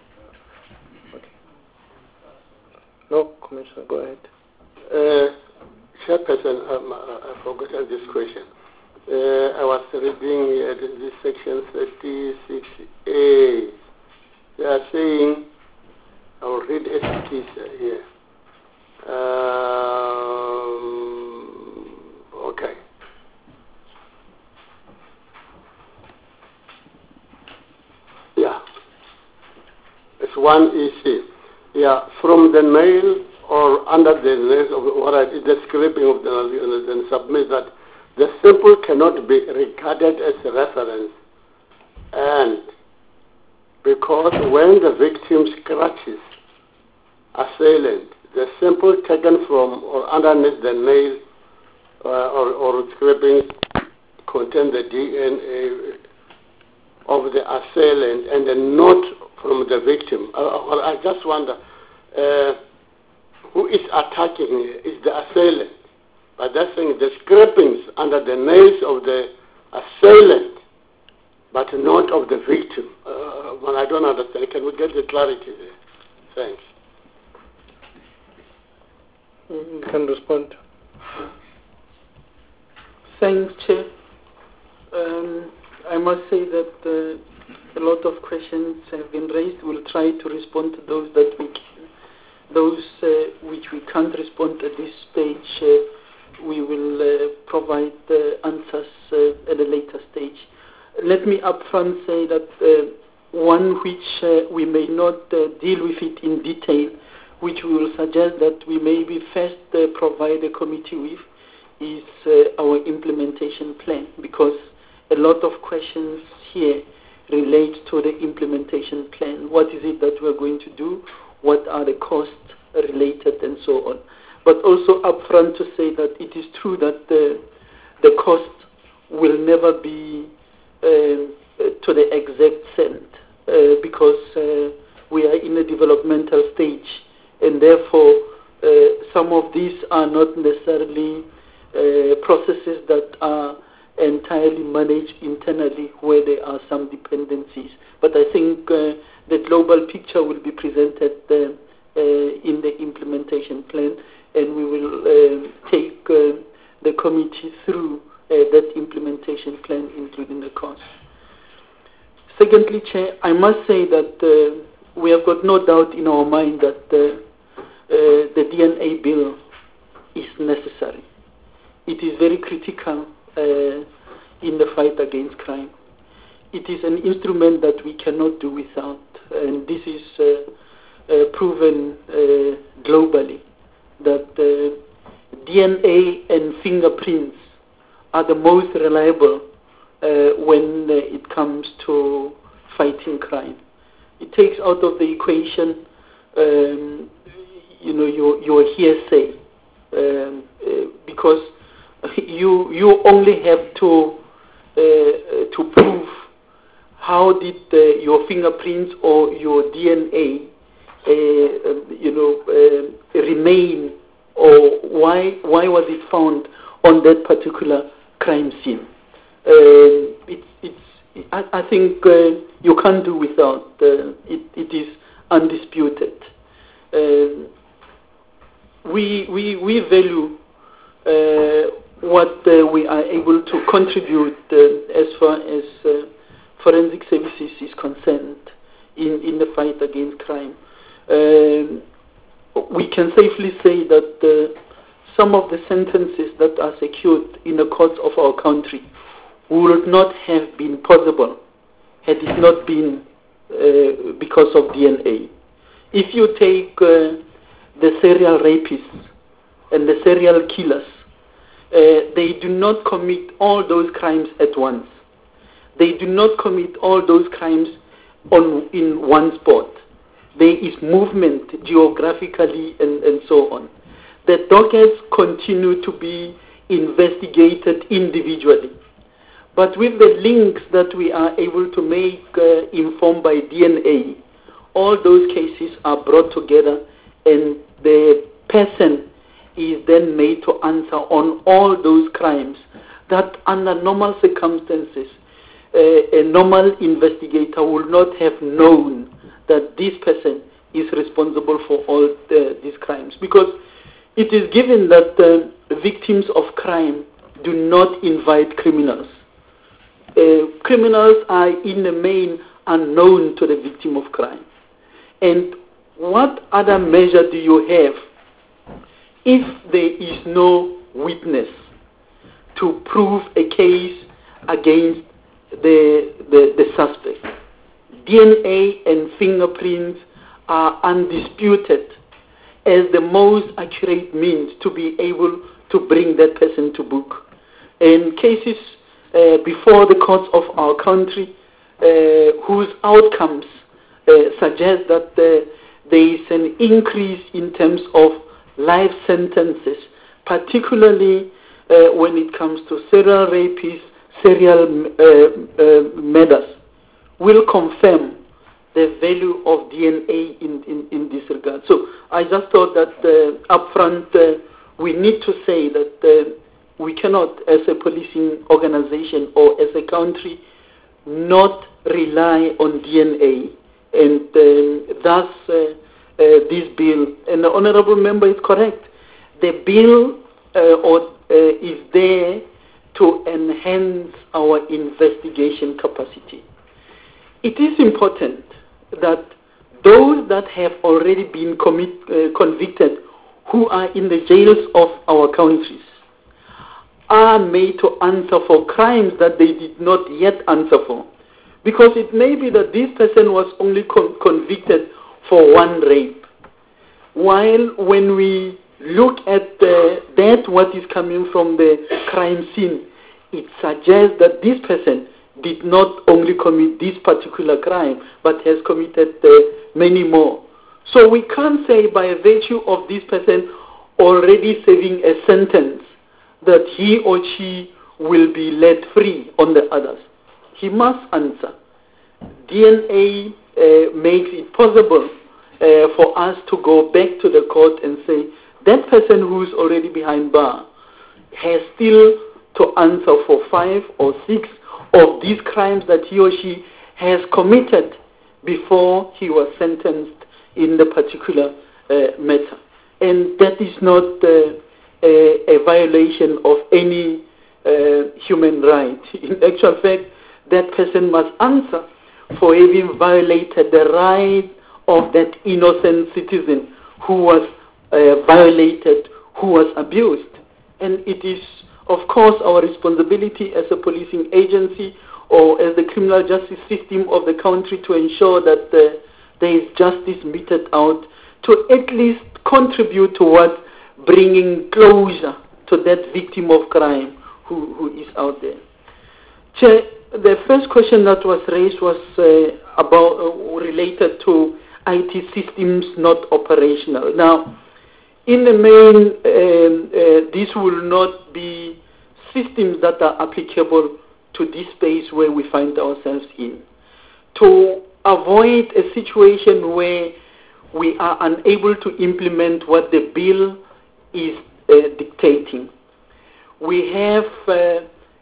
[SPEAKER 10] No, Commissioner, go ahead.
[SPEAKER 1] Uh, Chairperson, um, I forgot this question. Uh, I was reading uh, this section thirty-six A. They are saying, I will read as it is here. Um, okay. Yeah. It's one E C. Yeah, from the mail or under the nails of what I did, the scraping of the and submit that the simple cannot be regarded as a reference, and because when the victim scratches assailant, the sample taken from or underneath the nail uh, or, or scraping contain the D N A of the assailant and the note from the victim. Uh, I just wonder, uh, who is attacking is the assailant? But that's saying the scrapings under the nails of the assailant, but not of the victim. Uh, well, I don't understand. Can we get the clarity there? Thanks.
[SPEAKER 10] You can respond.
[SPEAKER 4] Thanks, Chair. Um, I must say that uh, a lot of questions have been raised. We'll try to respond to those that we can. Those uh, which we can't respond at this stage, uh, we will uh, provide uh, answers uh, at a later stage. Let me upfront say that uh, one which uh, we may not uh, deal with it in detail, which we will suggest that we maybe first uh, provide a committee with, is uh, our implementation plan, because a lot of questions here relate to the implementation plan. What is it that we're going to do? What are the costs related and so on? But also upfront to say that it is true that the, the cost will never be uh, to the exact cent uh, because uh, we are in a developmental stage, and therefore uh, some of these are not necessarily uh, processes that are entirely managed internally, where there are some dependencies. But I think uh, the global picture will be presented uh, uh, in the implementation plan, and we will uh, take uh, the committee through uh, that implementation plan, including the cost. Secondly, Chair, I must say that uh, we have got no doubt in our mind that uh, uh, the D N A bill is necessary. It is very critical uh, in the fight against crime. It is an instrument that we cannot do without, and this is uh, uh, proven uh, globally, that uh, D N A and fingerprints are the most reliable uh, when uh, it comes to fighting crime. It takes out of the equation, um, you know, your, your hearsay, um, uh, because you you only have to uh, to prove how did uh, your fingerprints or your D N A, uh, you know, uh, remain, or why why was it found on that particular crime scene? Uh, it's it's I, I think uh, you can't do without. Uh, it it is undisputed. Uh, we we we value uh, what uh, we are able to contribute uh, as far as uh, forensic services is concerned in, in the fight against crime. Um, we can safely say that uh, some of the sentences that are secured in the courts of our country would not have been possible had it not been uh, because of D N A. If you take uh, the serial rapists and the serial killers, Uh, they do not commit all those crimes at once. They do not commit all those crimes on in one spot. There is movement geographically and, and so on. The dockets continue to be investigated individually. But with the links that we are able to make uh, informed by D N A, all those cases are brought together and the person is then made to answer on all those crimes that under normal circumstances uh, a normal investigator will not have known that this person is responsible for all the, these crimes. Because it is given that uh, victims of crime do not invite criminals. Uh, criminals are in the main unknown to the victim of crime. And what other measure do you have if there is no witness to prove a case against the, the, the suspect? D N A and fingerprints are undisputed as the most accurate means to be able to bring that person to book. And cases uh, before the courts of our country uh, whose outcomes uh, suggest that uh, there is an increase in terms of life sentences, particularly uh, when it comes to serial rapists, serial uh, uh, murders, will confirm the value of D N A in, in, in this regard. So I just thought that uh, up front uh, we need to say that uh, we cannot, as a policing organization or as a country, not rely on D N A. And uh, thus uh, uh, this bill, and the Honourable Member is correct, the bill uh, or, uh, is there to enhance our investigation capacity. It is important that those that have already been commit, uh, convicted who are in the jails of our countries are made to answer for crimes that they did not yet answer for. Because it may be that this person was only con convicted for one rape. While when we look at uh, that, what is coming from the crime scene, it suggests that this person did not only commit this particular crime, but has committed uh, many more. So we can't say by virtue of this person already serving a sentence that he or she will be let free on the others. He must answer. D N A uh, makes it possible uh, for us to go back to the court and say, that person who is already behind bar has still to answer for five or six of these crimes that he or she has committed before he was sentenced in the particular uh, matter. And that is not uh, a, a violation of any uh, human right. In actual fact, that person must answer for having violated the right of that innocent citizen who was uh, violated, who was abused. And it is, of course, our responsibility as a policing agency or as the criminal justice system of the country to ensure that uh, there is justice meted out, to at least contribute towards bringing closure to that victim of crime who, who is out there. Chair, the first question that was raised was uh, about uh, related to I T systems not operational. Now, in the main, um, uh, this will not be systems that are applicable to this space where we find ourselves in. To avoid a situation where we are unable to implement what the bill is uh, dictating, we have uh,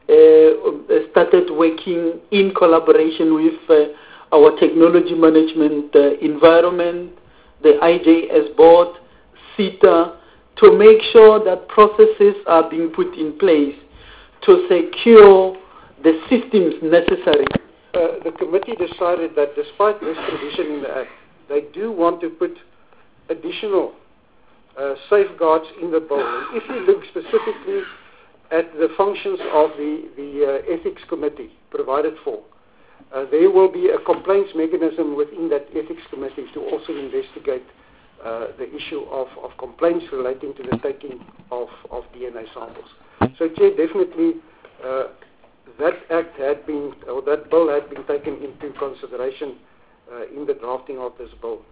[SPEAKER 4] uh, started working in collaboration with uh, our technology management uh, environment, the I J S board, SETA, to make sure that processes are being put in place to secure the systems necessary.
[SPEAKER 11] Uh, the committee decided that despite this provision in the Act, they do want to put additional uh, safeguards in the bill. And if you look specifically at the functions of the, the uh, Ethics Committee provided for, uh, there will be a complaints mechanism within that Ethics Committee to also investigate uh, the issue of, of complaints relating to the taking of, of D N A samples. So, Chair, definitely uh, that act had been, or that bill had been taken into consideration uh, in the drafting of this bill.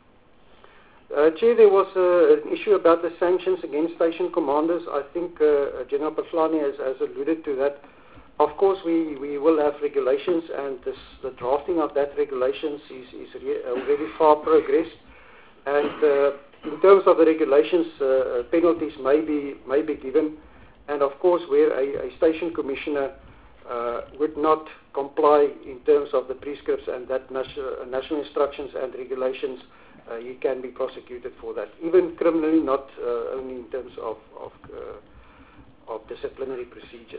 [SPEAKER 11] Uh, Chair, there was uh, an issue about the sanctions against station commanders. I think uh, General Patlani has, has alluded to that. Of course, we, we will have regulations, and this, the drafting of that regulations is, is re already far progressed. And uh, in terms of the regulations, uh, penalties may be, may be given. And of course, where a, a station commissioner uh, would not comply in terms of the prescripts and that national, national instructions and regulations, uh, he can be prosecuted for that, even criminally, not uh, only in terms of, of, uh, of disciplinary procedures.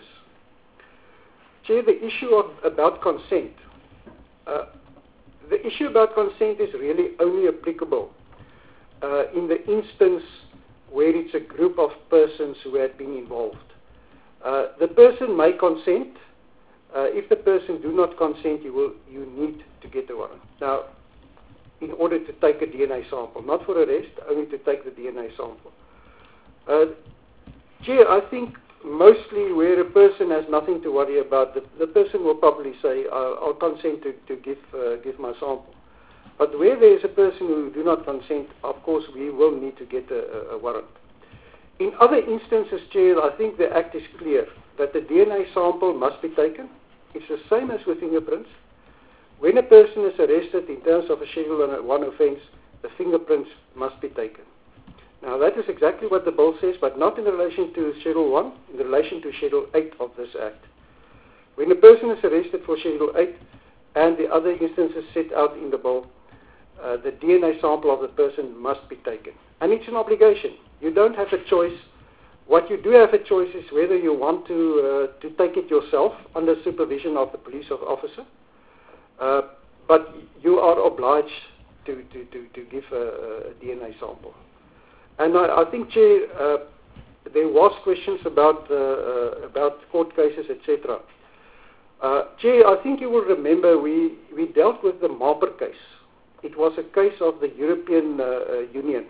[SPEAKER 11] Chair, the issue of, about consent. Uh, the issue about consent is really only applicable uh, in the instance where it's a group of persons who had been involved. Uh, the person may consent. Uh, if the person do not consent, you will you need to get a warrant. Now, in order to take a D N A sample, not for arrest, only to take the D N A sample. Uh, Chair, I think mostly where a person has nothing to worry about, the, the person will probably say, I'll, I'll consent to, to give, uh, give my sample. But where there is a person who do not consent, of course, we will need to get a, a warrant. In other instances, Chair, I think the Act is clear that the D N A sample must be taken. It's the same as with fingerprints. When a person is arrested in terms of a Schedule one offence, the fingerprints must be taken. Now, that is exactly what the bill says, but not in relation to Schedule one, in relation to Schedule eight of this Act. When a person is arrested for Schedule eight and the other instances set out in the bill, uh, the D N A sample of the person must be taken. And it's an obligation. You don't have a choice. What you do have a choice is whether you want to, uh, to take it yourself under supervision of the police officer, uh, but you are obliged to, to, to, to give a, a D N A sample. And I, I think, Chair, uh, there was questions about, uh, uh, about court cases, et cetera. Uh, Chair, I think you will remember we, we dealt with the Marper case. It was a case of the European uh, uh, Union,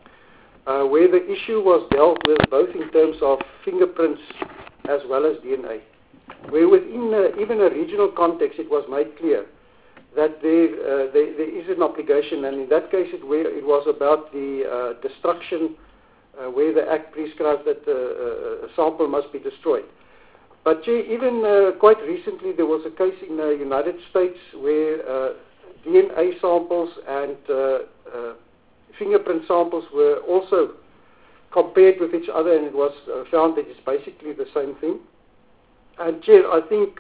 [SPEAKER 11] uh, where the issue was dealt with both in terms of fingerprints as well as D N A, where within uh, even a regional context it was made clear that there, uh, there, there is an obligation, and in that case it, where it was about the uh, destruction, uh, where the Act prescribes that uh, a sample must be destroyed. But Chair, even uh, quite recently there was a case in the United States where uh, D N A samples and uh, uh, fingerprint samples were also compared with each other, and it was uh, found that it's basically the same thing. And Chair, I think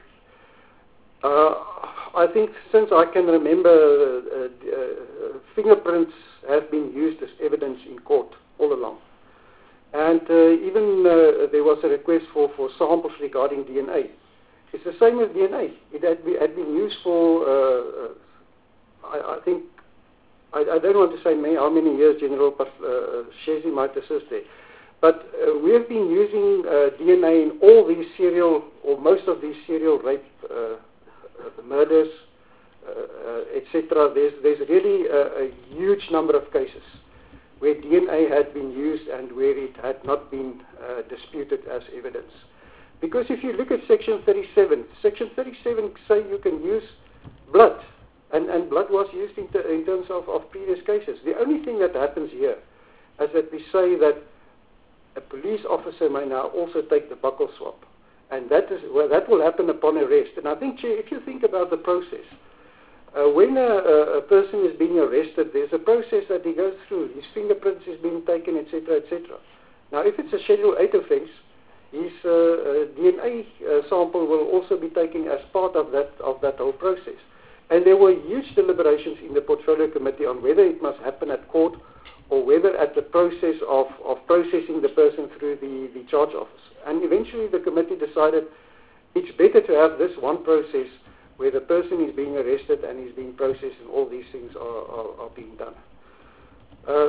[SPEAKER 11] uh, I think since I can remember, uh, uh, fingerprints have been used as evidence in court all along. And uh, even uh, there was a request for, for samples regarding D N A. It's the same with D N A. It had, be, had been used for, uh, I, I think, I, I don't want to say many, how many years General uh, Shezi might assist there. But uh, we have been using uh, D N A in all these serial, or most of these serial rape uh, Uh, murders, uh, uh, et cetera. There's, there's really a, a huge number of cases where D N A had been used and where it had not been uh, disputed as evidence. Because if you look at Section thirty-seven, Section thirty-seven say you can use blood, and, and blood was used in, in terms of, of previous cases. The only thing that happens here is that we say that a police officer may now also take the buccal swab. And that is well, that will happen upon arrest. And I think, Chair, if you think about the process, uh, when a, a person is being arrested, there's a process that he goes through. His fingerprints is being taken, et cetera, et cetera. Now, if it's a Schedule eight offence, his uh, uh, D N A uh, sample will also be taken as part of that of that whole process. And there were huge deliberations in the Portfolio Committee on whether it must happen at court or whether at the process of, of processing the person through the, the charge office. And eventually the committee decided it's better to have this one process where the person is being arrested and is being processed and all these things are, are, are being done. Uh,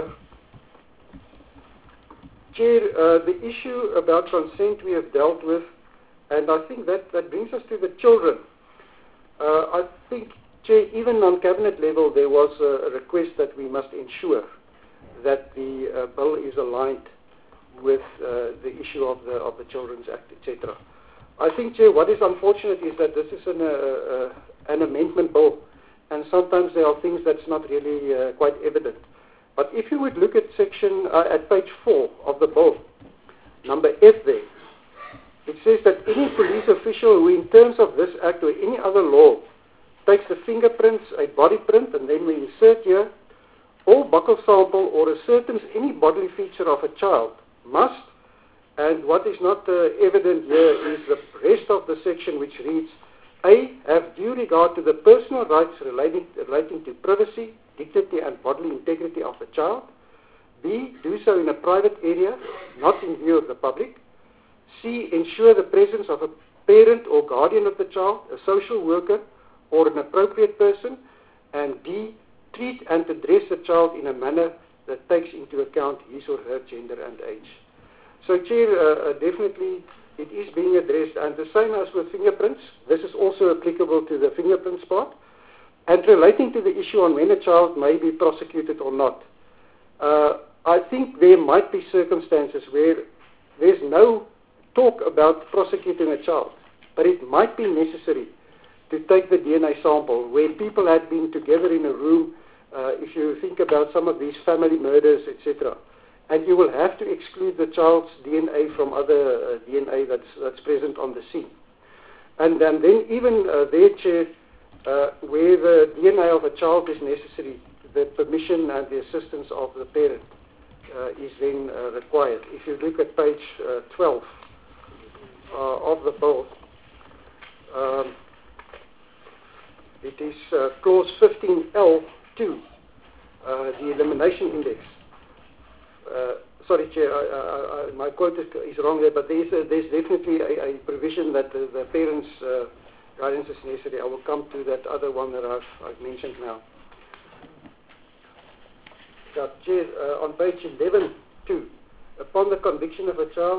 [SPEAKER 11] Chair, uh, the issue about consent we have dealt with, and I think that, that brings us to the children. Uh, I think, Chair, even on cabinet level there was a, a request that we must ensure that the uh, bill is aligned with uh, the issue of the of the Children's Act, et cetera. I think, Chair, what is unfortunate is that this is an, uh, uh, an amendment bill, and sometimes there are things that's not really uh, quite evident. But if you would look at section, uh, at page four of the bill, number F there, it says that any police official who in terms of this act or any other law takes the fingerprints, a body print, and then we insert here, or buccal sample or ascertains any bodily feature of a child must, and what is not uh, evident here is the rest of the section which reads, A, have due regard to the personal rights relating, relating to privacy, dignity and bodily integrity of the child. B, do so in a private area, not in view of the public. C, ensure the presence of a parent or guardian of the child, a social worker, or an appropriate person. And D, treat and address the child in a manner that takes into account his or her gender and age. So, Chair, uh, uh, definitely it is being addressed. And the same as with fingerprints, this is also applicable to the fingerprints part. And relating to the issue on when a child may be prosecuted or not, uh, I think there might be circumstances where there's no talk about prosecuting a child, but it might be necessary to take the D N A sample where people had been together in a room, uh, if you think about some of these family murders, et cetera. And you will have to exclude the child's D N A from other uh, D N A that's, that's present on the scene. And, and then even uh, there, Chair, uh, where the D N A of a child is necessary, the permission and the assistance of the parent uh, is then uh, required. If you look at page uh, twelve uh, of the bill, um, it is uh, clause fifteen L two, uh, the elimination index. Uh, sorry, Chair, I, I, I, my quote is, is wrong there, but there's, a, there's definitely a, a provision that the, the parents' uh, guidance is necessary. I will come to that other one that I've, I've mentioned now. So, Chair, uh, on page eleven two, upon the conviction of a child,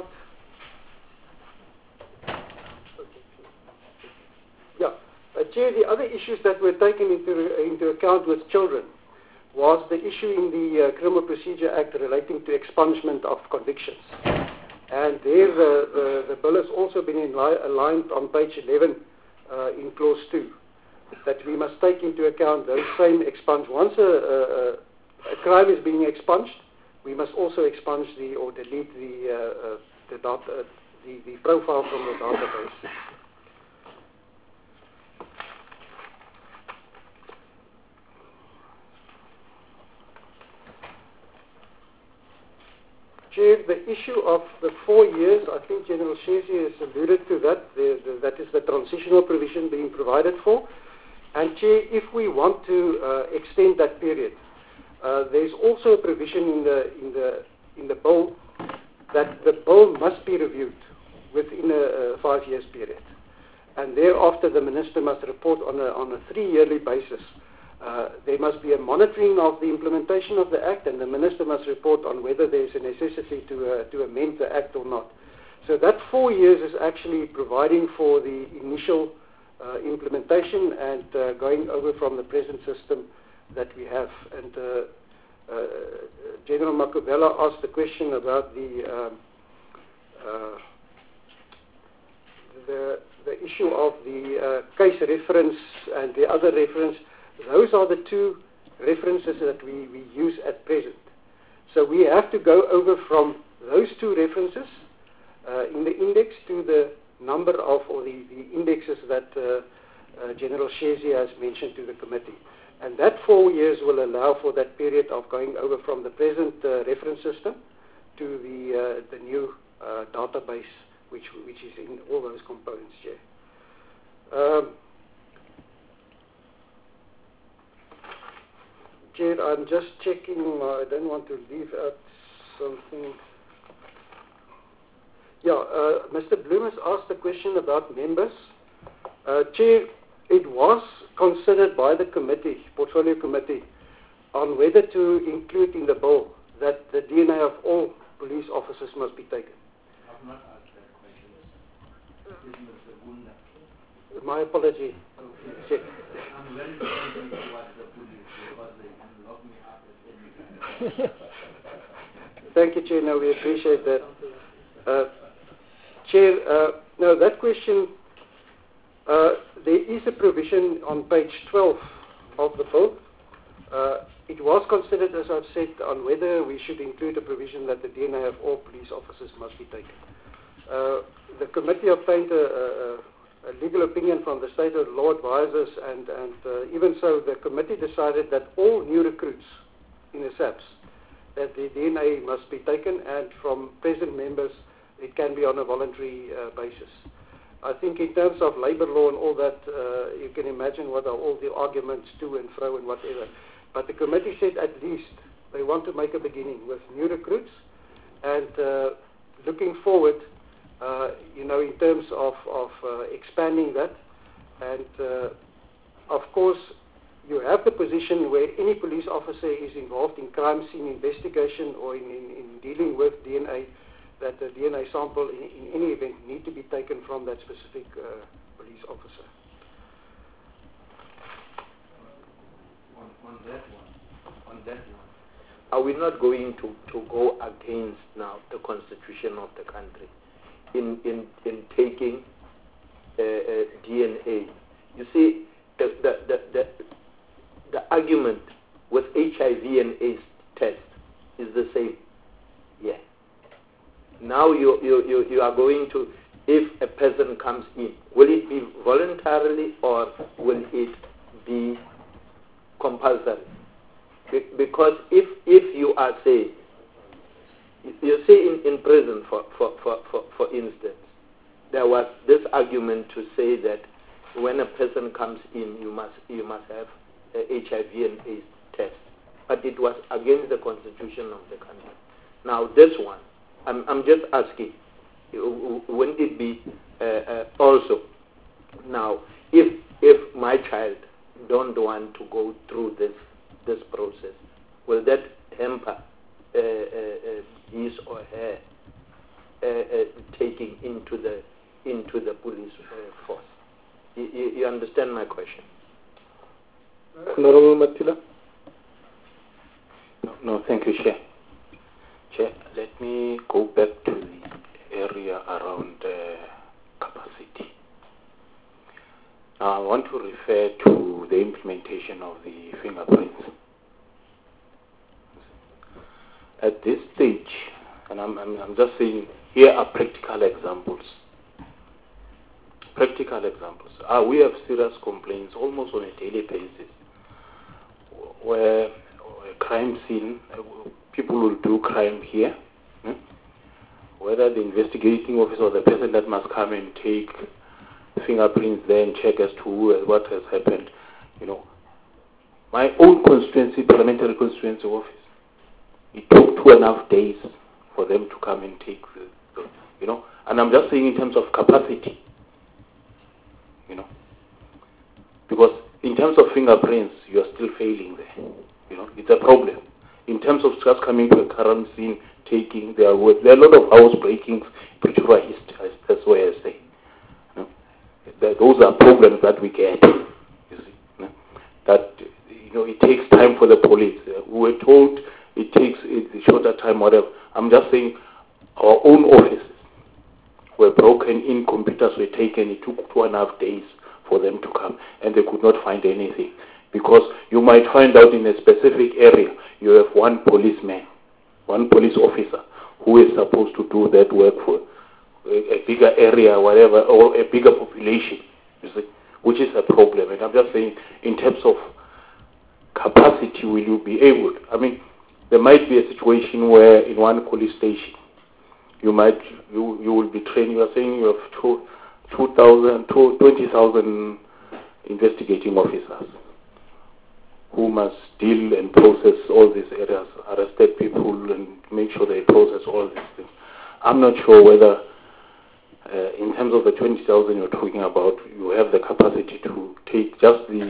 [SPEAKER 11] yeah, uh, Chair, the other issues that were taken into, into account with children was the issue in the uh, Criminal Procedure Act relating to expungement of convictions. And there the, the, the bill has also been in li aligned on page eleven uh, in clause two, that we must take into account those same expunge. Once a, a, a crime is being expunged, we must also expunge the or delete the, uh, uh, the, data, uh, the, the profile from the database. Chair, the issue of the four years, I think General Shezi has alluded to that. The, the, that is the transitional provision being provided for. And Chair, if we want to uh, extend that period, uh, there's also a provision in the in the in the bill that the bill must be reviewed within a, a five years period, and thereafter the minister must report on a on a three yearly basis. Uh, there must be a monitoring of the implementation of the Act, and the Minister must report on whether there is a necessity to, uh, to amend the Act or not. So that four years is actually providing for the initial uh, implementation and uh, going over from the present system that we have. And uh, uh, General Makubela asked the question about the, um, uh, the, the issue of the uh, case reference and the other reference. Those are the two references that we, we use at present. So we have to go over from those two references uh, in the index to the number of, or the, the indexes that uh, uh, General Shezi has mentioned to the committee. And that four years will allow for that period of going over from the present uh, reference system to the, uh, the new uh, database, which, which is in all those components here. Um, Chair, I'm just checking, uh, I don't want to leave out something. Yeah, uh, Mister Bloom has asked a question about members. Uh, Chair, it was considered by the committee, portfolio committee, on whether to include in the bill that the D N A of all police officers must be taken.
[SPEAKER 14] I've not asked that question. This is Mister Gunda.
[SPEAKER 11] My apology. Check.
[SPEAKER 14] I'm very sensitive towards the police because they can lock me up at any time.
[SPEAKER 11] Thank you, Chair. No, we appreciate that. Uh, Chair, uh, Now, that question, uh, there is a provision on page twelve of the bill. Uh, it was considered, as I've said, on whether we should include a provision that the D N A of all police officers must be taken. Uh, the committee obtained a, a, a legal opinion from the state of law advisors, and, and uh, even so, the committee decided that all new recruits in the S A Ps, that the D N A must be taken, and from present members, it can be on a voluntary uh, basis. I think in terms of labor law and all that, uh, you can imagine what are all the arguments to and fro and whatever. But the committee said at least they want to make a beginning with new recruits, and uh, looking forward, uh, you know, in terms of, of uh, expanding that. And uh, of course, you have the position where any police officer is involved in crime scene investigation or in, in, in dealing with D N A, that the D N A sample in, in any event need to be taken from that specific uh, police officer.
[SPEAKER 2] On, on that one, on that one, are we not going to, to go against now the constitution of the country in in, in taking uh, uh, D N A? You see, the the, the the the argument with H I V and AIDS test is the same. Yeah. Now you, you, you, you are going to, if a person comes in, will it be voluntarily or will it be compulsory? Be- because if if you are saying, you say in, in prison, for, for, for, for, for instance, there was this argument to say that when a person comes in, you must you must have a H I V and AIDS test. But it was against the constitution of the country. Now this one, I'm, I'm just asking, wouldn't it be uh, uh, also, now, if if my child don't want to go through this this process, will that hamper uh, uh, uh, his or her uh, uh, taking into the into the police uh, force? You, you, you understand my question?
[SPEAKER 10] Honorable Matila.
[SPEAKER 12] No, no, thank you, Chair. Chair, let me go back to the area around uh, capacity. Now, I want to refer to the implementation of the fingerprints. At this stage, and I'm, I'm, I'm just saying, here are practical examples. Practical examples. Uh, we have serious complaints almost on a daily basis where a crime scene, uh, people will do crime here, hmm? whether the investigating officer or the person that must come and take fingerprints there and check as to who, uh, what has happened. You know, my own constituency, parliamentary constituency office, it took two and a half days for them to come and take the, the you know, and I'm just saying in terms of capacity, you know, because in terms of fingerprints, you are still failing there. You know, it's a problem. In terms of just coming to a crime scene, taking, there are, there are a lot of house breakings, Pretoria East, that's why I say. You know, that those are problems that we get. You see, you know, that you know it takes time for the police. Uh, we were told it takes a shorter time, whatever. I'm just saying our own offices were broken in, computers were taken. It took two and a half days for them to come, and they could not find anything. Because you might find out in a specific area, you have one policeman, one police officer, who is supposed to do that work for a, a bigger area, whatever, or a bigger population, you see, which is a problem. And I'm just saying, in terms of capacity, will you be able to? I mean, there might be a situation where in one police station, you might, you, you will be trained, you are saying you have two, two thousand, two, twenty thousand investigating officers who must deal and process all these areas, arrested people and make sure they process all these things. I'm not sure whether, uh, in terms of the twenty thousand you're talking about, you have the capacity to take just the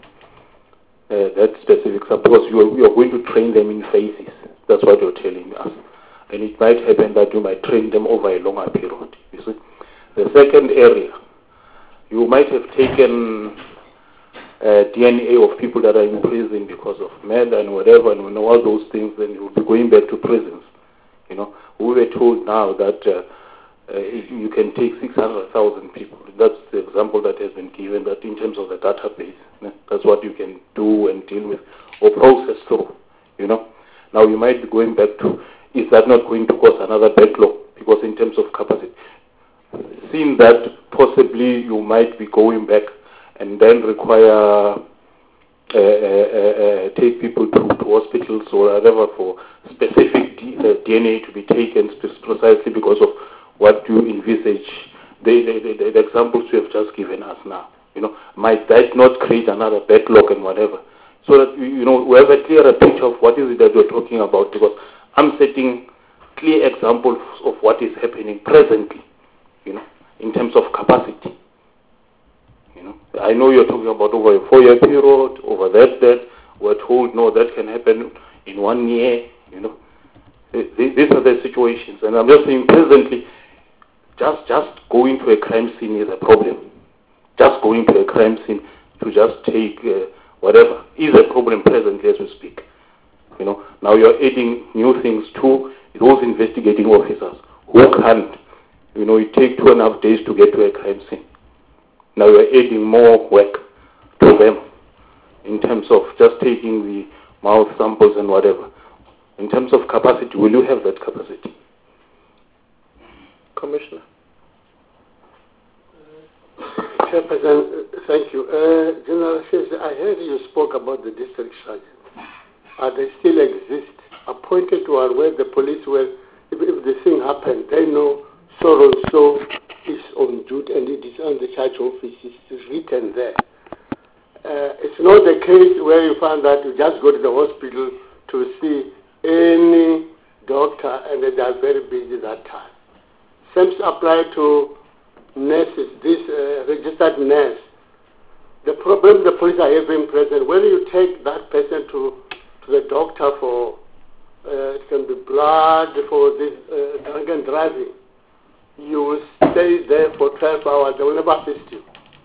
[SPEAKER 12] uh, that specific, suppose you are, you are going to train them in phases. That's what you're telling us. And it might happen that you might train them over a longer period. You see? The second area, you might have taken uh, D N A of people that are in prison because of murder and whatever, and all those things, then you'll be going back to prisons. You know, we were told now that uh, uh, you can take six hundred thousand people. That's the example that has been given, that in terms of the database, né? That's what you can do and deal with or process through, you know. Now you might be going back to, is that not going to cause another backlog? Because in terms of capacity, seeing that possibly you might be going back and then require uh, uh, uh, take people to, to hospitals or whatever for specific D, uh, D N A to be taken precisely because of what you envisage, the, the, the, the examples you have just given us now. You know, might that not create another backlog and whatever? So that, you know, we have a clearer picture of what is it that we're talking about, because I'm setting clear examples of what is happening presently, you know, in terms of capacity. You know, I know you're talking about over a four-year period, over that, that. We're told, no, that can happen in one year, you know. These are the situations. And I'm just saying presently, just, just going to a crime scene is a problem. Just going to a crime scene to just take uh, whatever is a problem presently as we speak. You know, now you're adding new things to those investigating officers who can't. You know, it takes two and a half days to get to a crime scene. Now you're adding more work to them in terms of just taking the mouth samples and whatever. In terms of capacity, will you have that capacity?
[SPEAKER 10] Commissioner.
[SPEAKER 1] Chairperson, thank you. Uh, General Sheza, I heard you spoke about the district sergeants. Are they still exist, appointed to one where the police will, if, if the thing happened, they know so and so is on duty and it is on the charge office, it's written there. Uh, it's not the case where you find that you just go to the hospital to see any doctor and they are very busy that time. Same apply to nurses, this uh, registered nurse. The problem the police are having present, when you take that person to, to the doctor for, uh, it can be blood, for this uh, drunken driving, you will stay there for twelve hours, they will never assist you.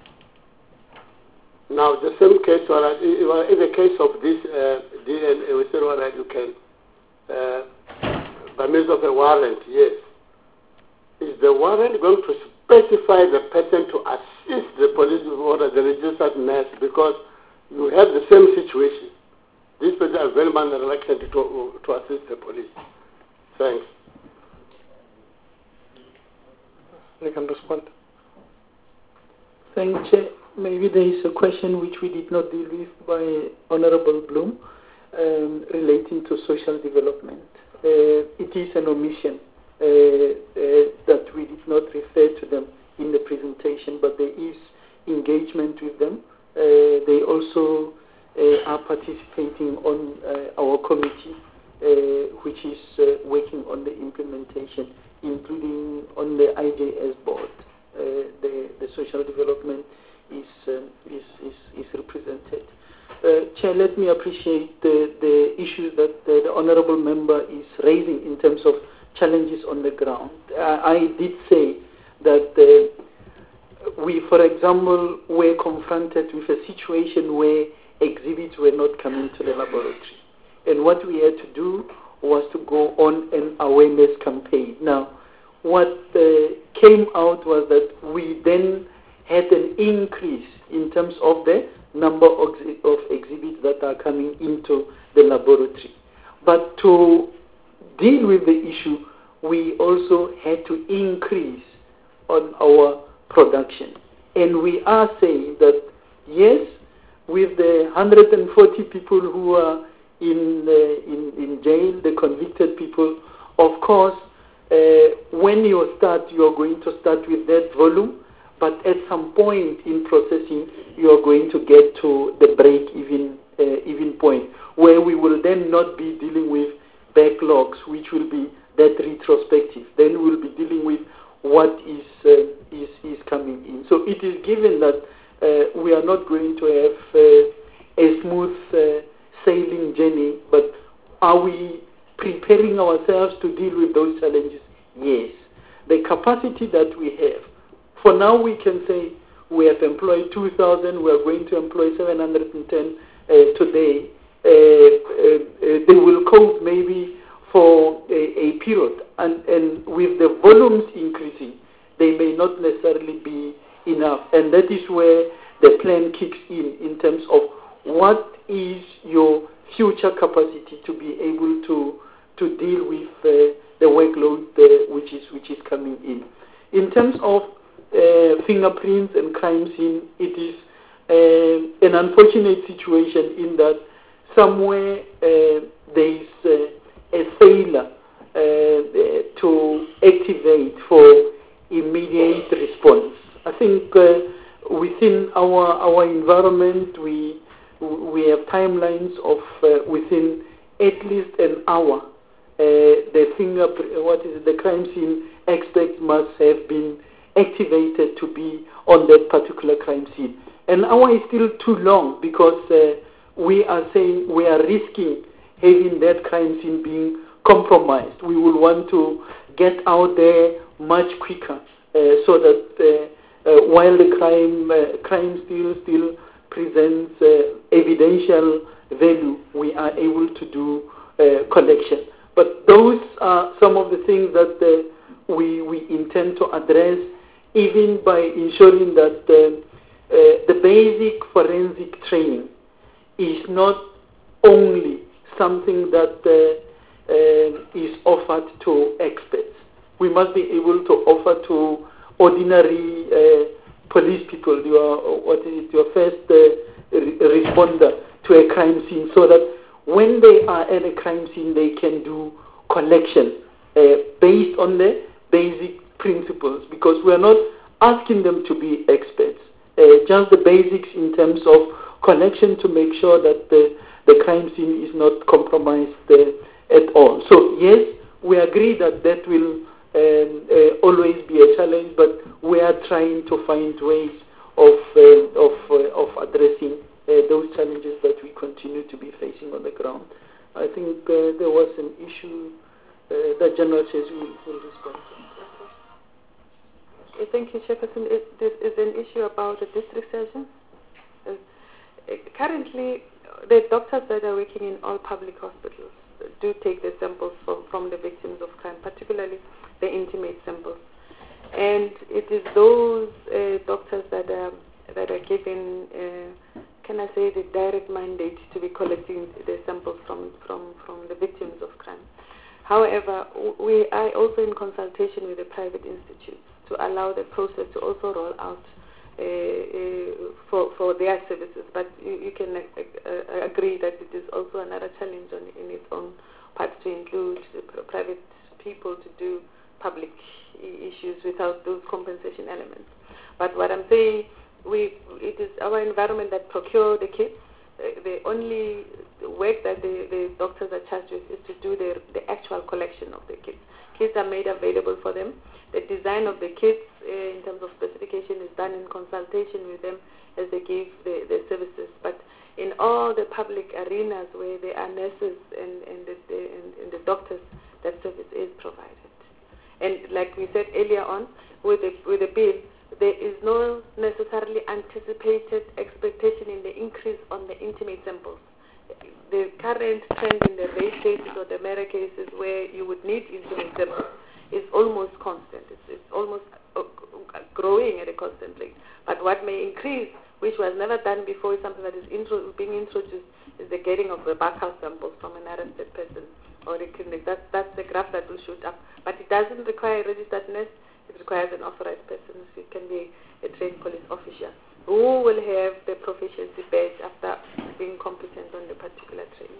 [SPEAKER 1] Now, the same case, in the case of this uh, D N A, we said, all right, you can, uh, by means of a warrant, yes. Is the warrant going to specify the person to assist the police or the registered nurse, because you have the same situation? These people are very much reluctant to, to assist the police. Thanks.
[SPEAKER 10] You can respond.
[SPEAKER 4] Thank you, Chair. Maybe there is a question which we did not deal with by Honorable Bloom um, relating to social development. Uh, it is an omission uh, uh, that we did not refer to them in the presentation, but there is engagement with them. Uh, they also uh, are participating on uh, our committee, uh, which is uh, working on the implementation, including on the I J S board. Uh, the, the social development is, um, is, is, is represented. Uh, Chair, let me appreciate the, the issues that the, the Honourable Member is raising in terms of challenges on the ground. Uh, I did say that uh, we, for example, were confronted with a situation where exhibits were not coming to the laboratory. And what we had to do was to go on an awareness campaign. Now, what uh, came out was that we then had an increase in terms of the number of, of exhibits that are coming into the laboratory. But to deal with the issue, we also had to increase on our production. And we are saying that, yes, with the one hundred forty people who are in, uh, in, in jail, the convicted people, of course, Uh, when you start, you are going to start with that volume, but at some point in processing, you are going to get to the break-even uh, even point, where we will then not be dealing with backlogs, which will be that retrospective. Then we'll be dealing with what is uh, is, is coming in. So it is given that uh, we are not going to have uh, a smooth uh, sailing journey, but are we preparing ourselves to deal with those challenges? Yes. The capacity that we have, for now we can say we have employed two thousand, we are going to employ seven hundred ten uh, today. Uh, uh, uh, they will cope maybe for a, a period, and, and with the volumes increasing, they may not necessarily be enough. And that is where the plan kicks in, in terms of what is your future capacity to be able to to deal with uh, the workload uh, which is which is coming in. In terms of uh, fingerprints and crime scene, it is uh, an unfortunate situation in that somewhere uh, there is uh, a failure uh, to activate for immediate response. I think uh, within our our environment, we we have timelines of uh, within at least an hour. Uh, the finger, what is it, the crime scene expert must have been activated to be on that particular crime scene. An hour is still too long because uh, we are saying we are risking having that crime scene being compromised. We will want to get out there much quicker uh, so that uh, uh, while the crime uh, crime still still presents uh, evidential value, we are able to do uh, collection. But those are some of the things that uh, we we intend to address, even by ensuring that uh, uh, the basic forensic training is not only something that uh, uh, is offered to experts. We must be able to offer to ordinary uh, police people, your what is it, your first uh, re- responder to a crime scene, so that when they are at a crime scene, they can do collection uh, based on the basic principles, because we are not asking them to be experts, uh, just the basics in terms of collection to make sure that the, the crime scene is not compromised uh, at all. So yes, we agree that that will um, uh, always be a challenge, but we are trying to find ways of, uh, of, uh, of addressing Uh, those challenges that we continue to be facing on the ground. I think uh, there was an issue uh, that General says we will respond to.
[SPEAKER 5] Uh, thank you, Chairperson. It, this is an issue about the district surgeon. Uh, uh, currently, the doctors that are working in all public hospitals do take the samples from, from the victims of crime, particularly the intimate samples. And it is those uh, doctors that are, that are given uh, can I say, the direct mandate to be collecting the samples from, from, from the victims of crime. However, we are also in consultation with the private institutes to allow the process to also roll out uh, uh, for, for their services. But you, you can uh, uh, agree that it is also another challenge on, in its own part to include the private people to do public issues without those compensation elements. But what I'm saying, We, it is our environment that procure the kits. Uh, the only work that the, the doctors are charged with is to do the, the actual collection of the kits. Kits are made available for them. The design of the kits uh, in terms of specification is done in consultation with them as they give the, the services. But in all the public arenas where there are nurses and, and, the, the, and, and the doctors, that service is provided. And like we said earlier on, with the, with the bill, there is no necessarily anticipated expectation in the increase on the intimate samples. The current trend in the rape cases or the murder cases where you would need intimate samples is almost constant. It's, it's almost growing at a constant rate. But what may increase, which was never done before, is something that is intro- being introduced, is the getting of the back house samples from an arrested person or a clinic. That's, that's the graph that will shoot up. But it doesn't require a registered nurse. It requires an authorized person, so it can be a trained police officer who will have the proficiency badge after being competent on the particular training.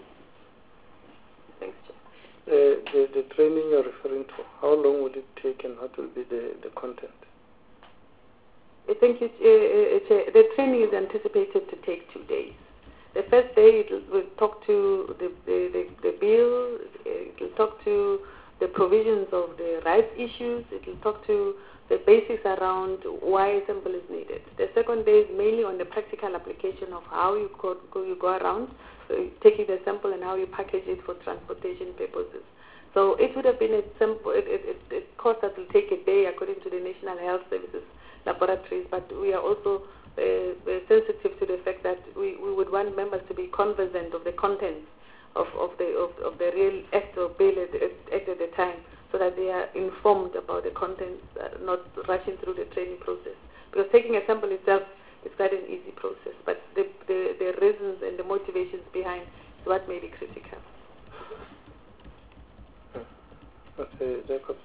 [SPEAKER 5] Thanks, Chair.
[SPEAKER 10] Uh, the, the training you're referring to, how long will it take and what will be the, the content?
[SPEAKER 5] I think it, uh, it's a, the training is anticipated to take two days. The first day it will talk to the, the, the, the bill, it will talk to the provisions of the rights issues, it will talk to the basics around why a sample is needed. The second day is mainly on the practical application of how you go, go, you go around, so taking the sample and how you package it for transportation purposes. So it would have been a sample, it, it, it, it course that will take a day according to the National Health Services laboratories, but we are also uh, sensitive to the fact that we, we would want members to be conversant of the contents
[SPEAKER 6] of, of the of, of the real act or bail at, act at the time, so that they are informed about the contents, uh, not rushing through the training process. Because taking a sample itself is quite an easy process, but the, the, the reasons and the motivations behind is what may be critical.
[SPEAKER 10] Okay, Jacob.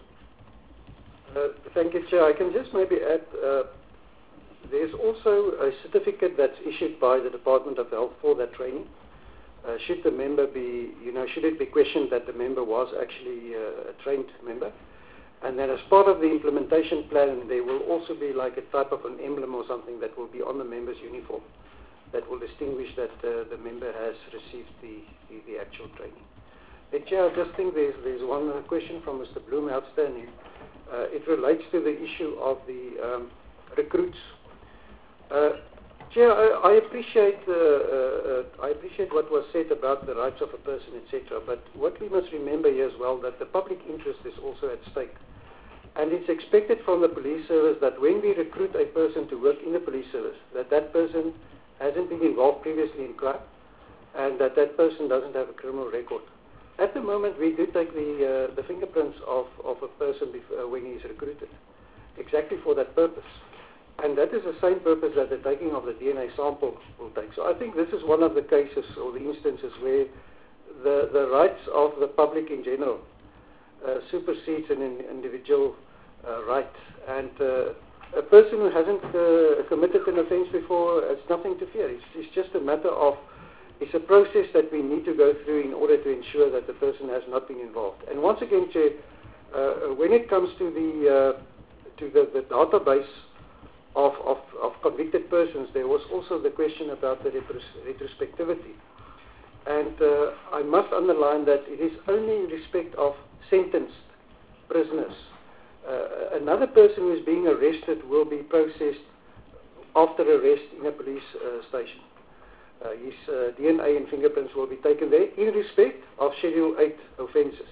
[SPEAKER 11] Uh, thank you, Chair. I can just maybe add, uh, there's also a certificate that's issued by the Department of Health for that training. Uh, should the member be, you know, should it be questioned that the member was actually uh, a trained member? And then as part of the implementation plan, there will also be like a type of an emblem or something that will be on the member's uniform that will distinguish that uh, the member has received the, the, the actual training. Hey, Chair, I just think there's, there's one uh, question from Mister Bloom outstanding. Uh, it relates to the issue of the um, recruits. Uh, Chair, I, I appreciate uh, uh, I appreciate what was said about the rights of a person, et cetera. But what we must remember here as well, that the public interest is also at stake. And it's expected from the police service that when we recruit a person to work in the police service, that that person hasn't been involved previously in crime, and that that person doesn't have a criminal record. At the moment, we do take the uh, the fingerprints of, of a person before, uh, when he is recruited, exactly for that purpose. And that is the same purpose that the taking of the D N A sample will take. So I think this is one of the cases or the instances where the, the rights of the public in general uh, supersedes an in, individual uh, right. And uh, a person who hasn't uh, committed an offense before has nothing to fear. It's, it's just a matter of, it's a process that we need to go through in order to ensure that the person has not been involved. And once again, Chair, uh, when it comes to the, uh, to the, the database Of, of, of convicted persons, there was also the question about the retros- retrospectivity. And uh, I must underline that it is only in respect of sentenced prisoners. Uh, another person who is being arrested will be processed after arrest in a police uh, station. Uh, his uh, D N A and fingerprints will be taken there in respect of Schedule eight offences.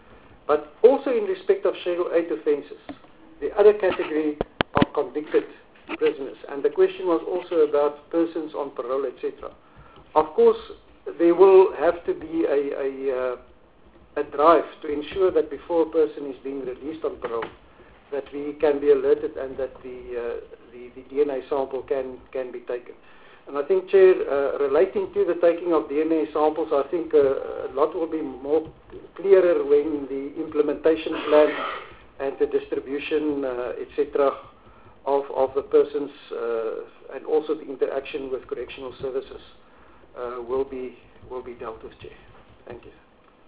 [SPEAKER 11] But also in respect of Schedule eight offences, the other category of convicted prisoners. And the question was also about persons on parole, et cetera. Of course, there will have to be a, a, uh, a drive to ensure that before a person is being released on parole, that we can be alerted and that the, uh, the, the D N A sample can, can be taken. And I think, Chair, uh, relating to the taking of D N A samples, I think uh, a lot will be more clearer when the implementation plan and the distribution, uh, et cetera, Of, of the persons uh, and also the interaction with correctional services uh, will be will be dealt with, Chair. Thank you.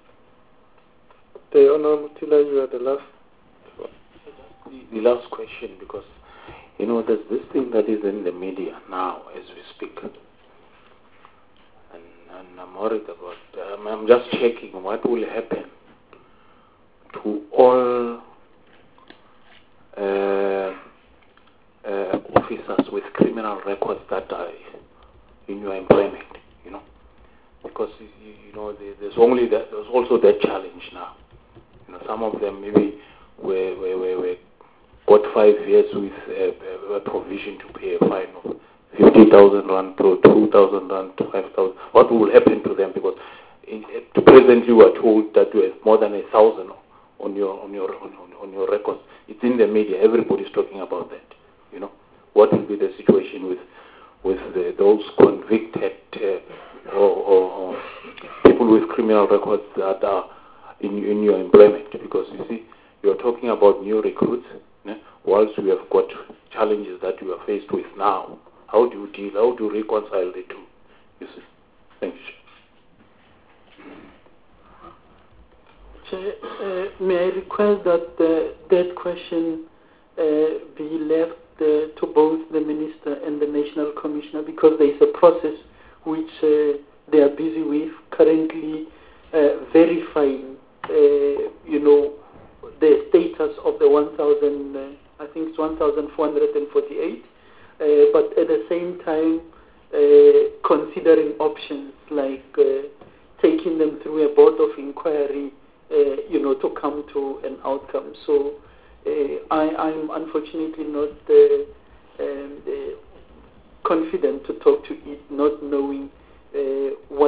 [SPEAKER 10] The Honourable Tila, you are the last.
[SPEAKER 12] The, the last question, because you know there's this thing that is in the media now as we speak, and, and I'm worried about. Um, I'm just checking what will happen to all. Uh, Uh, officers with criminal records that are in your employment, you know, because you, you know there's only that there's also that challenge now. You know, some of them maybe were, were, were, were got five years with a, a provision to pay a fine of fifty thousand rand to two thousand rand to five thousand. What will happen to them? Because in, uh, presently we are told that you have more than a thousand on your on your on, on your records. It's in the media. Everybody's talking about that. You know, what will be the situation with with the, those convicted uh, or, or, or people with criminal records that are in, in your employment? Because you see, you're talking about new recruits, eh? Whilst we have got challenges that you are faced with now. How do you deal? How do you reconcile the two? You see. Thank you.
[SPEAKER 4] Chair, uh, may I request that uh, that question uh, be left Uh, to both the Minister and the National Commissioner, because there is a process which uh, they are busy with currently uh, verifying, uh, you know, the status of the one thousand, uh, I think it's one thousand four hundred forty-eight, uh, but at the same time uh, considering options like uh, taking them through a board of inquiry, uh, you know, to come to an outcome. So. Uh, I, I'm unfortunately not uh, um, uh, confident to talk to it, not knowing uh, what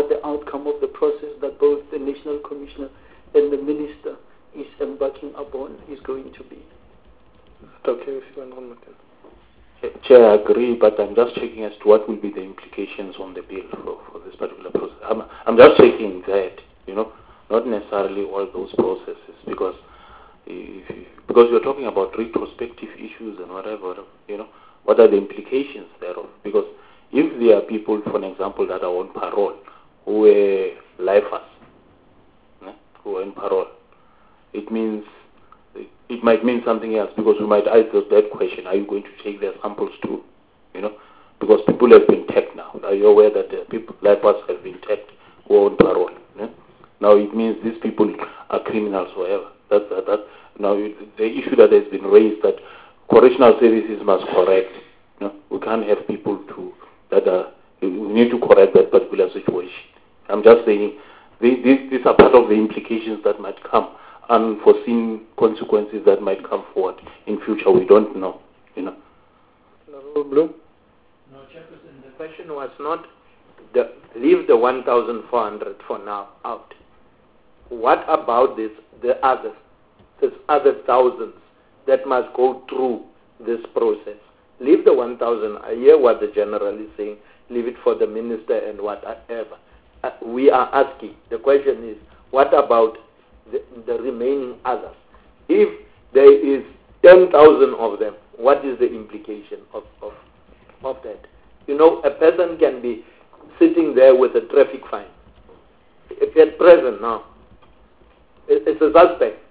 [SPEAKER 4] what the outcome of the process that both the National Commissioner and the Minister is embarking upon is going to be.
[SPEAKER 10] Okay, if you want one more time.
[SPEAKER 12] Chair, I agree, but I'm just checking as to what will be the implications on the bill for, for this particular process. I'm, I'm just checking that, you know, not necessarily all those processes, because if, if, because you're talking about retrospective issues and whatever, you know, what are the implications thereof? Because if there are people, for an example, that are on parole, who are lifers, eh, who are on parole, it means it might mean something else, because we might ask that question: are you going to take their samples too? You know, because people have been tagged now. Are you aware that uh, people, lifers have been tagged who are on parole? Eh? Now it means these people are criminals, whatever. That's that. that now the issue that has been raised that correctional services must correct. You know, we can't have people to that are. We need to correct that particular situation. I'm just saying these, these are part of the implications that might come, unforeseen consequences that might come forward in future. We don't know. You know.
[SPEAKER 10] Bloom?
[SPEAKER 2] No, Chairperson, the question was not the, leave the one thousand four hundred for now out. What about this, the others, this other thousands that must go through this process? Leave the one thousand. I hear what the general is saying. Leave it for the minister and whatever. Uh, we are asking. The question is, what about the, the remaining others? If there is ten thousand of them, what is the implication of, of, of that? You know, a person can be sitting there with a traffic fine. If at present now, it's a suspect.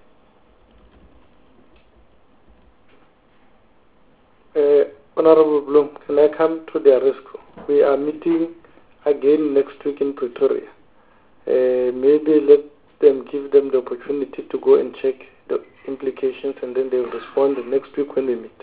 [SPEAKER 10] Uh, Honorable Bloom, can I come to the rescue? We are meeting again next week in Pretoria. Uh, maybe let them give them the opportunity to go and check the implications, and then they will respond next week when we meet.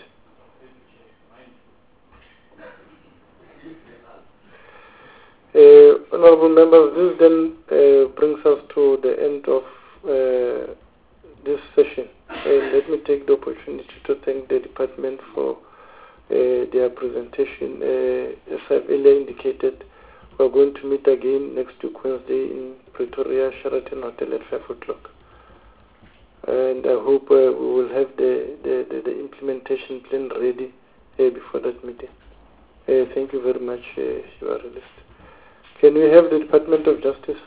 [SPEAKER 10] Uh, honorable members, this then uh, brings us to the end of uh, this session. And let me take the opportunity to thank the department for uh, their presentation. Uh, as I've earlier indicated, we're going to meet again next week Wednesday in Pretoria, Sheraton Hotel at five o'clock. And I hope uh, we will have the, the, the, the implementation plan ready uh, before that meeting. Uh, thank you very much, uh, you are released. Can we have the Department of Justice?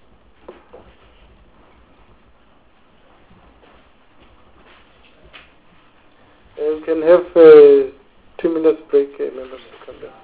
[SPEAKER 10] Uh, we can have uh, two minutes break, uh, members to come down.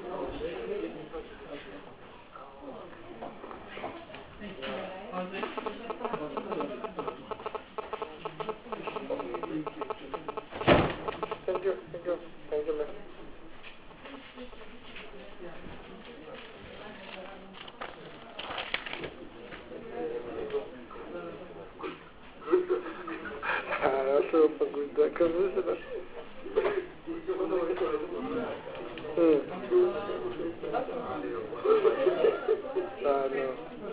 [SPEAKER 4] Thank you.
[SPEAKER 10] sure with that because this is a hmm. Ah, no.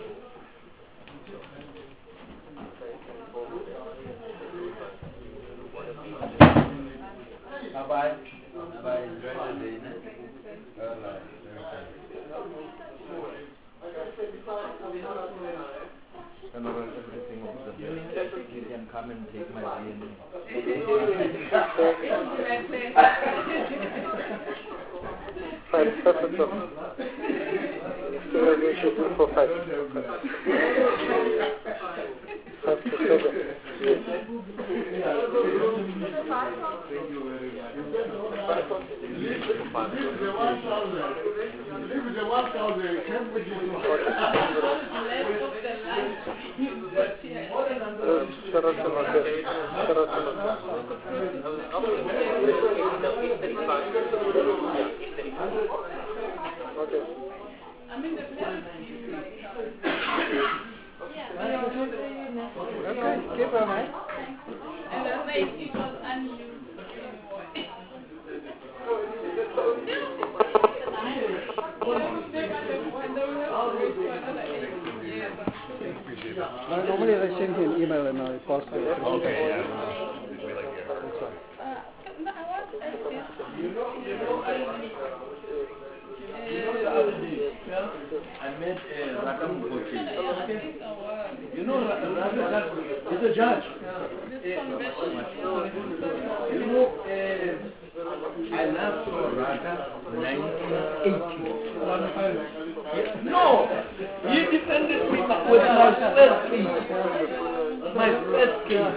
[SPEAKER 14] Bye bye. Bye bye. Enjoy the day. Bye bye. Remember everything of the best. You can come and take my D N A.
[SPEAKER 10] Five, five o'clock. Still have been shooting for five. Five to seven. Yes. Okay. Okay, keep her, man.
[SPEAKER 15] And the thing, it was unused.
[SPEAKER 11] Uh, normally they send you an email and I pass it.
[SPEAKER 14] Okay, yeah. We like your
[SPEAKER 11] That's fine.
[SPEAKER 14] I met uh, Rakam Gochi. You know, Rakam is a judge. You know, uh, I left Raka nineteen eighty. No! He defended me with my first case. My first case.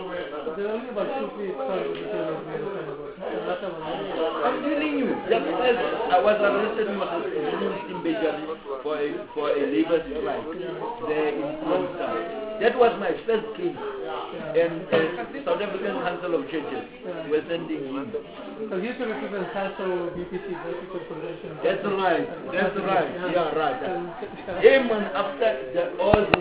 [SPEAKER 14] I'm telling you, just as I was arrested in Mbejali for a, for a labor strike there in Queenstown. That was my first case. And uh, South African Council of Churches were sending him.
[SPEAKER 16] So he used to represent Council B P C, Vertical Convention.
[SPEAKER 14] That's right, that's right, yeah, right. Him and after the, all the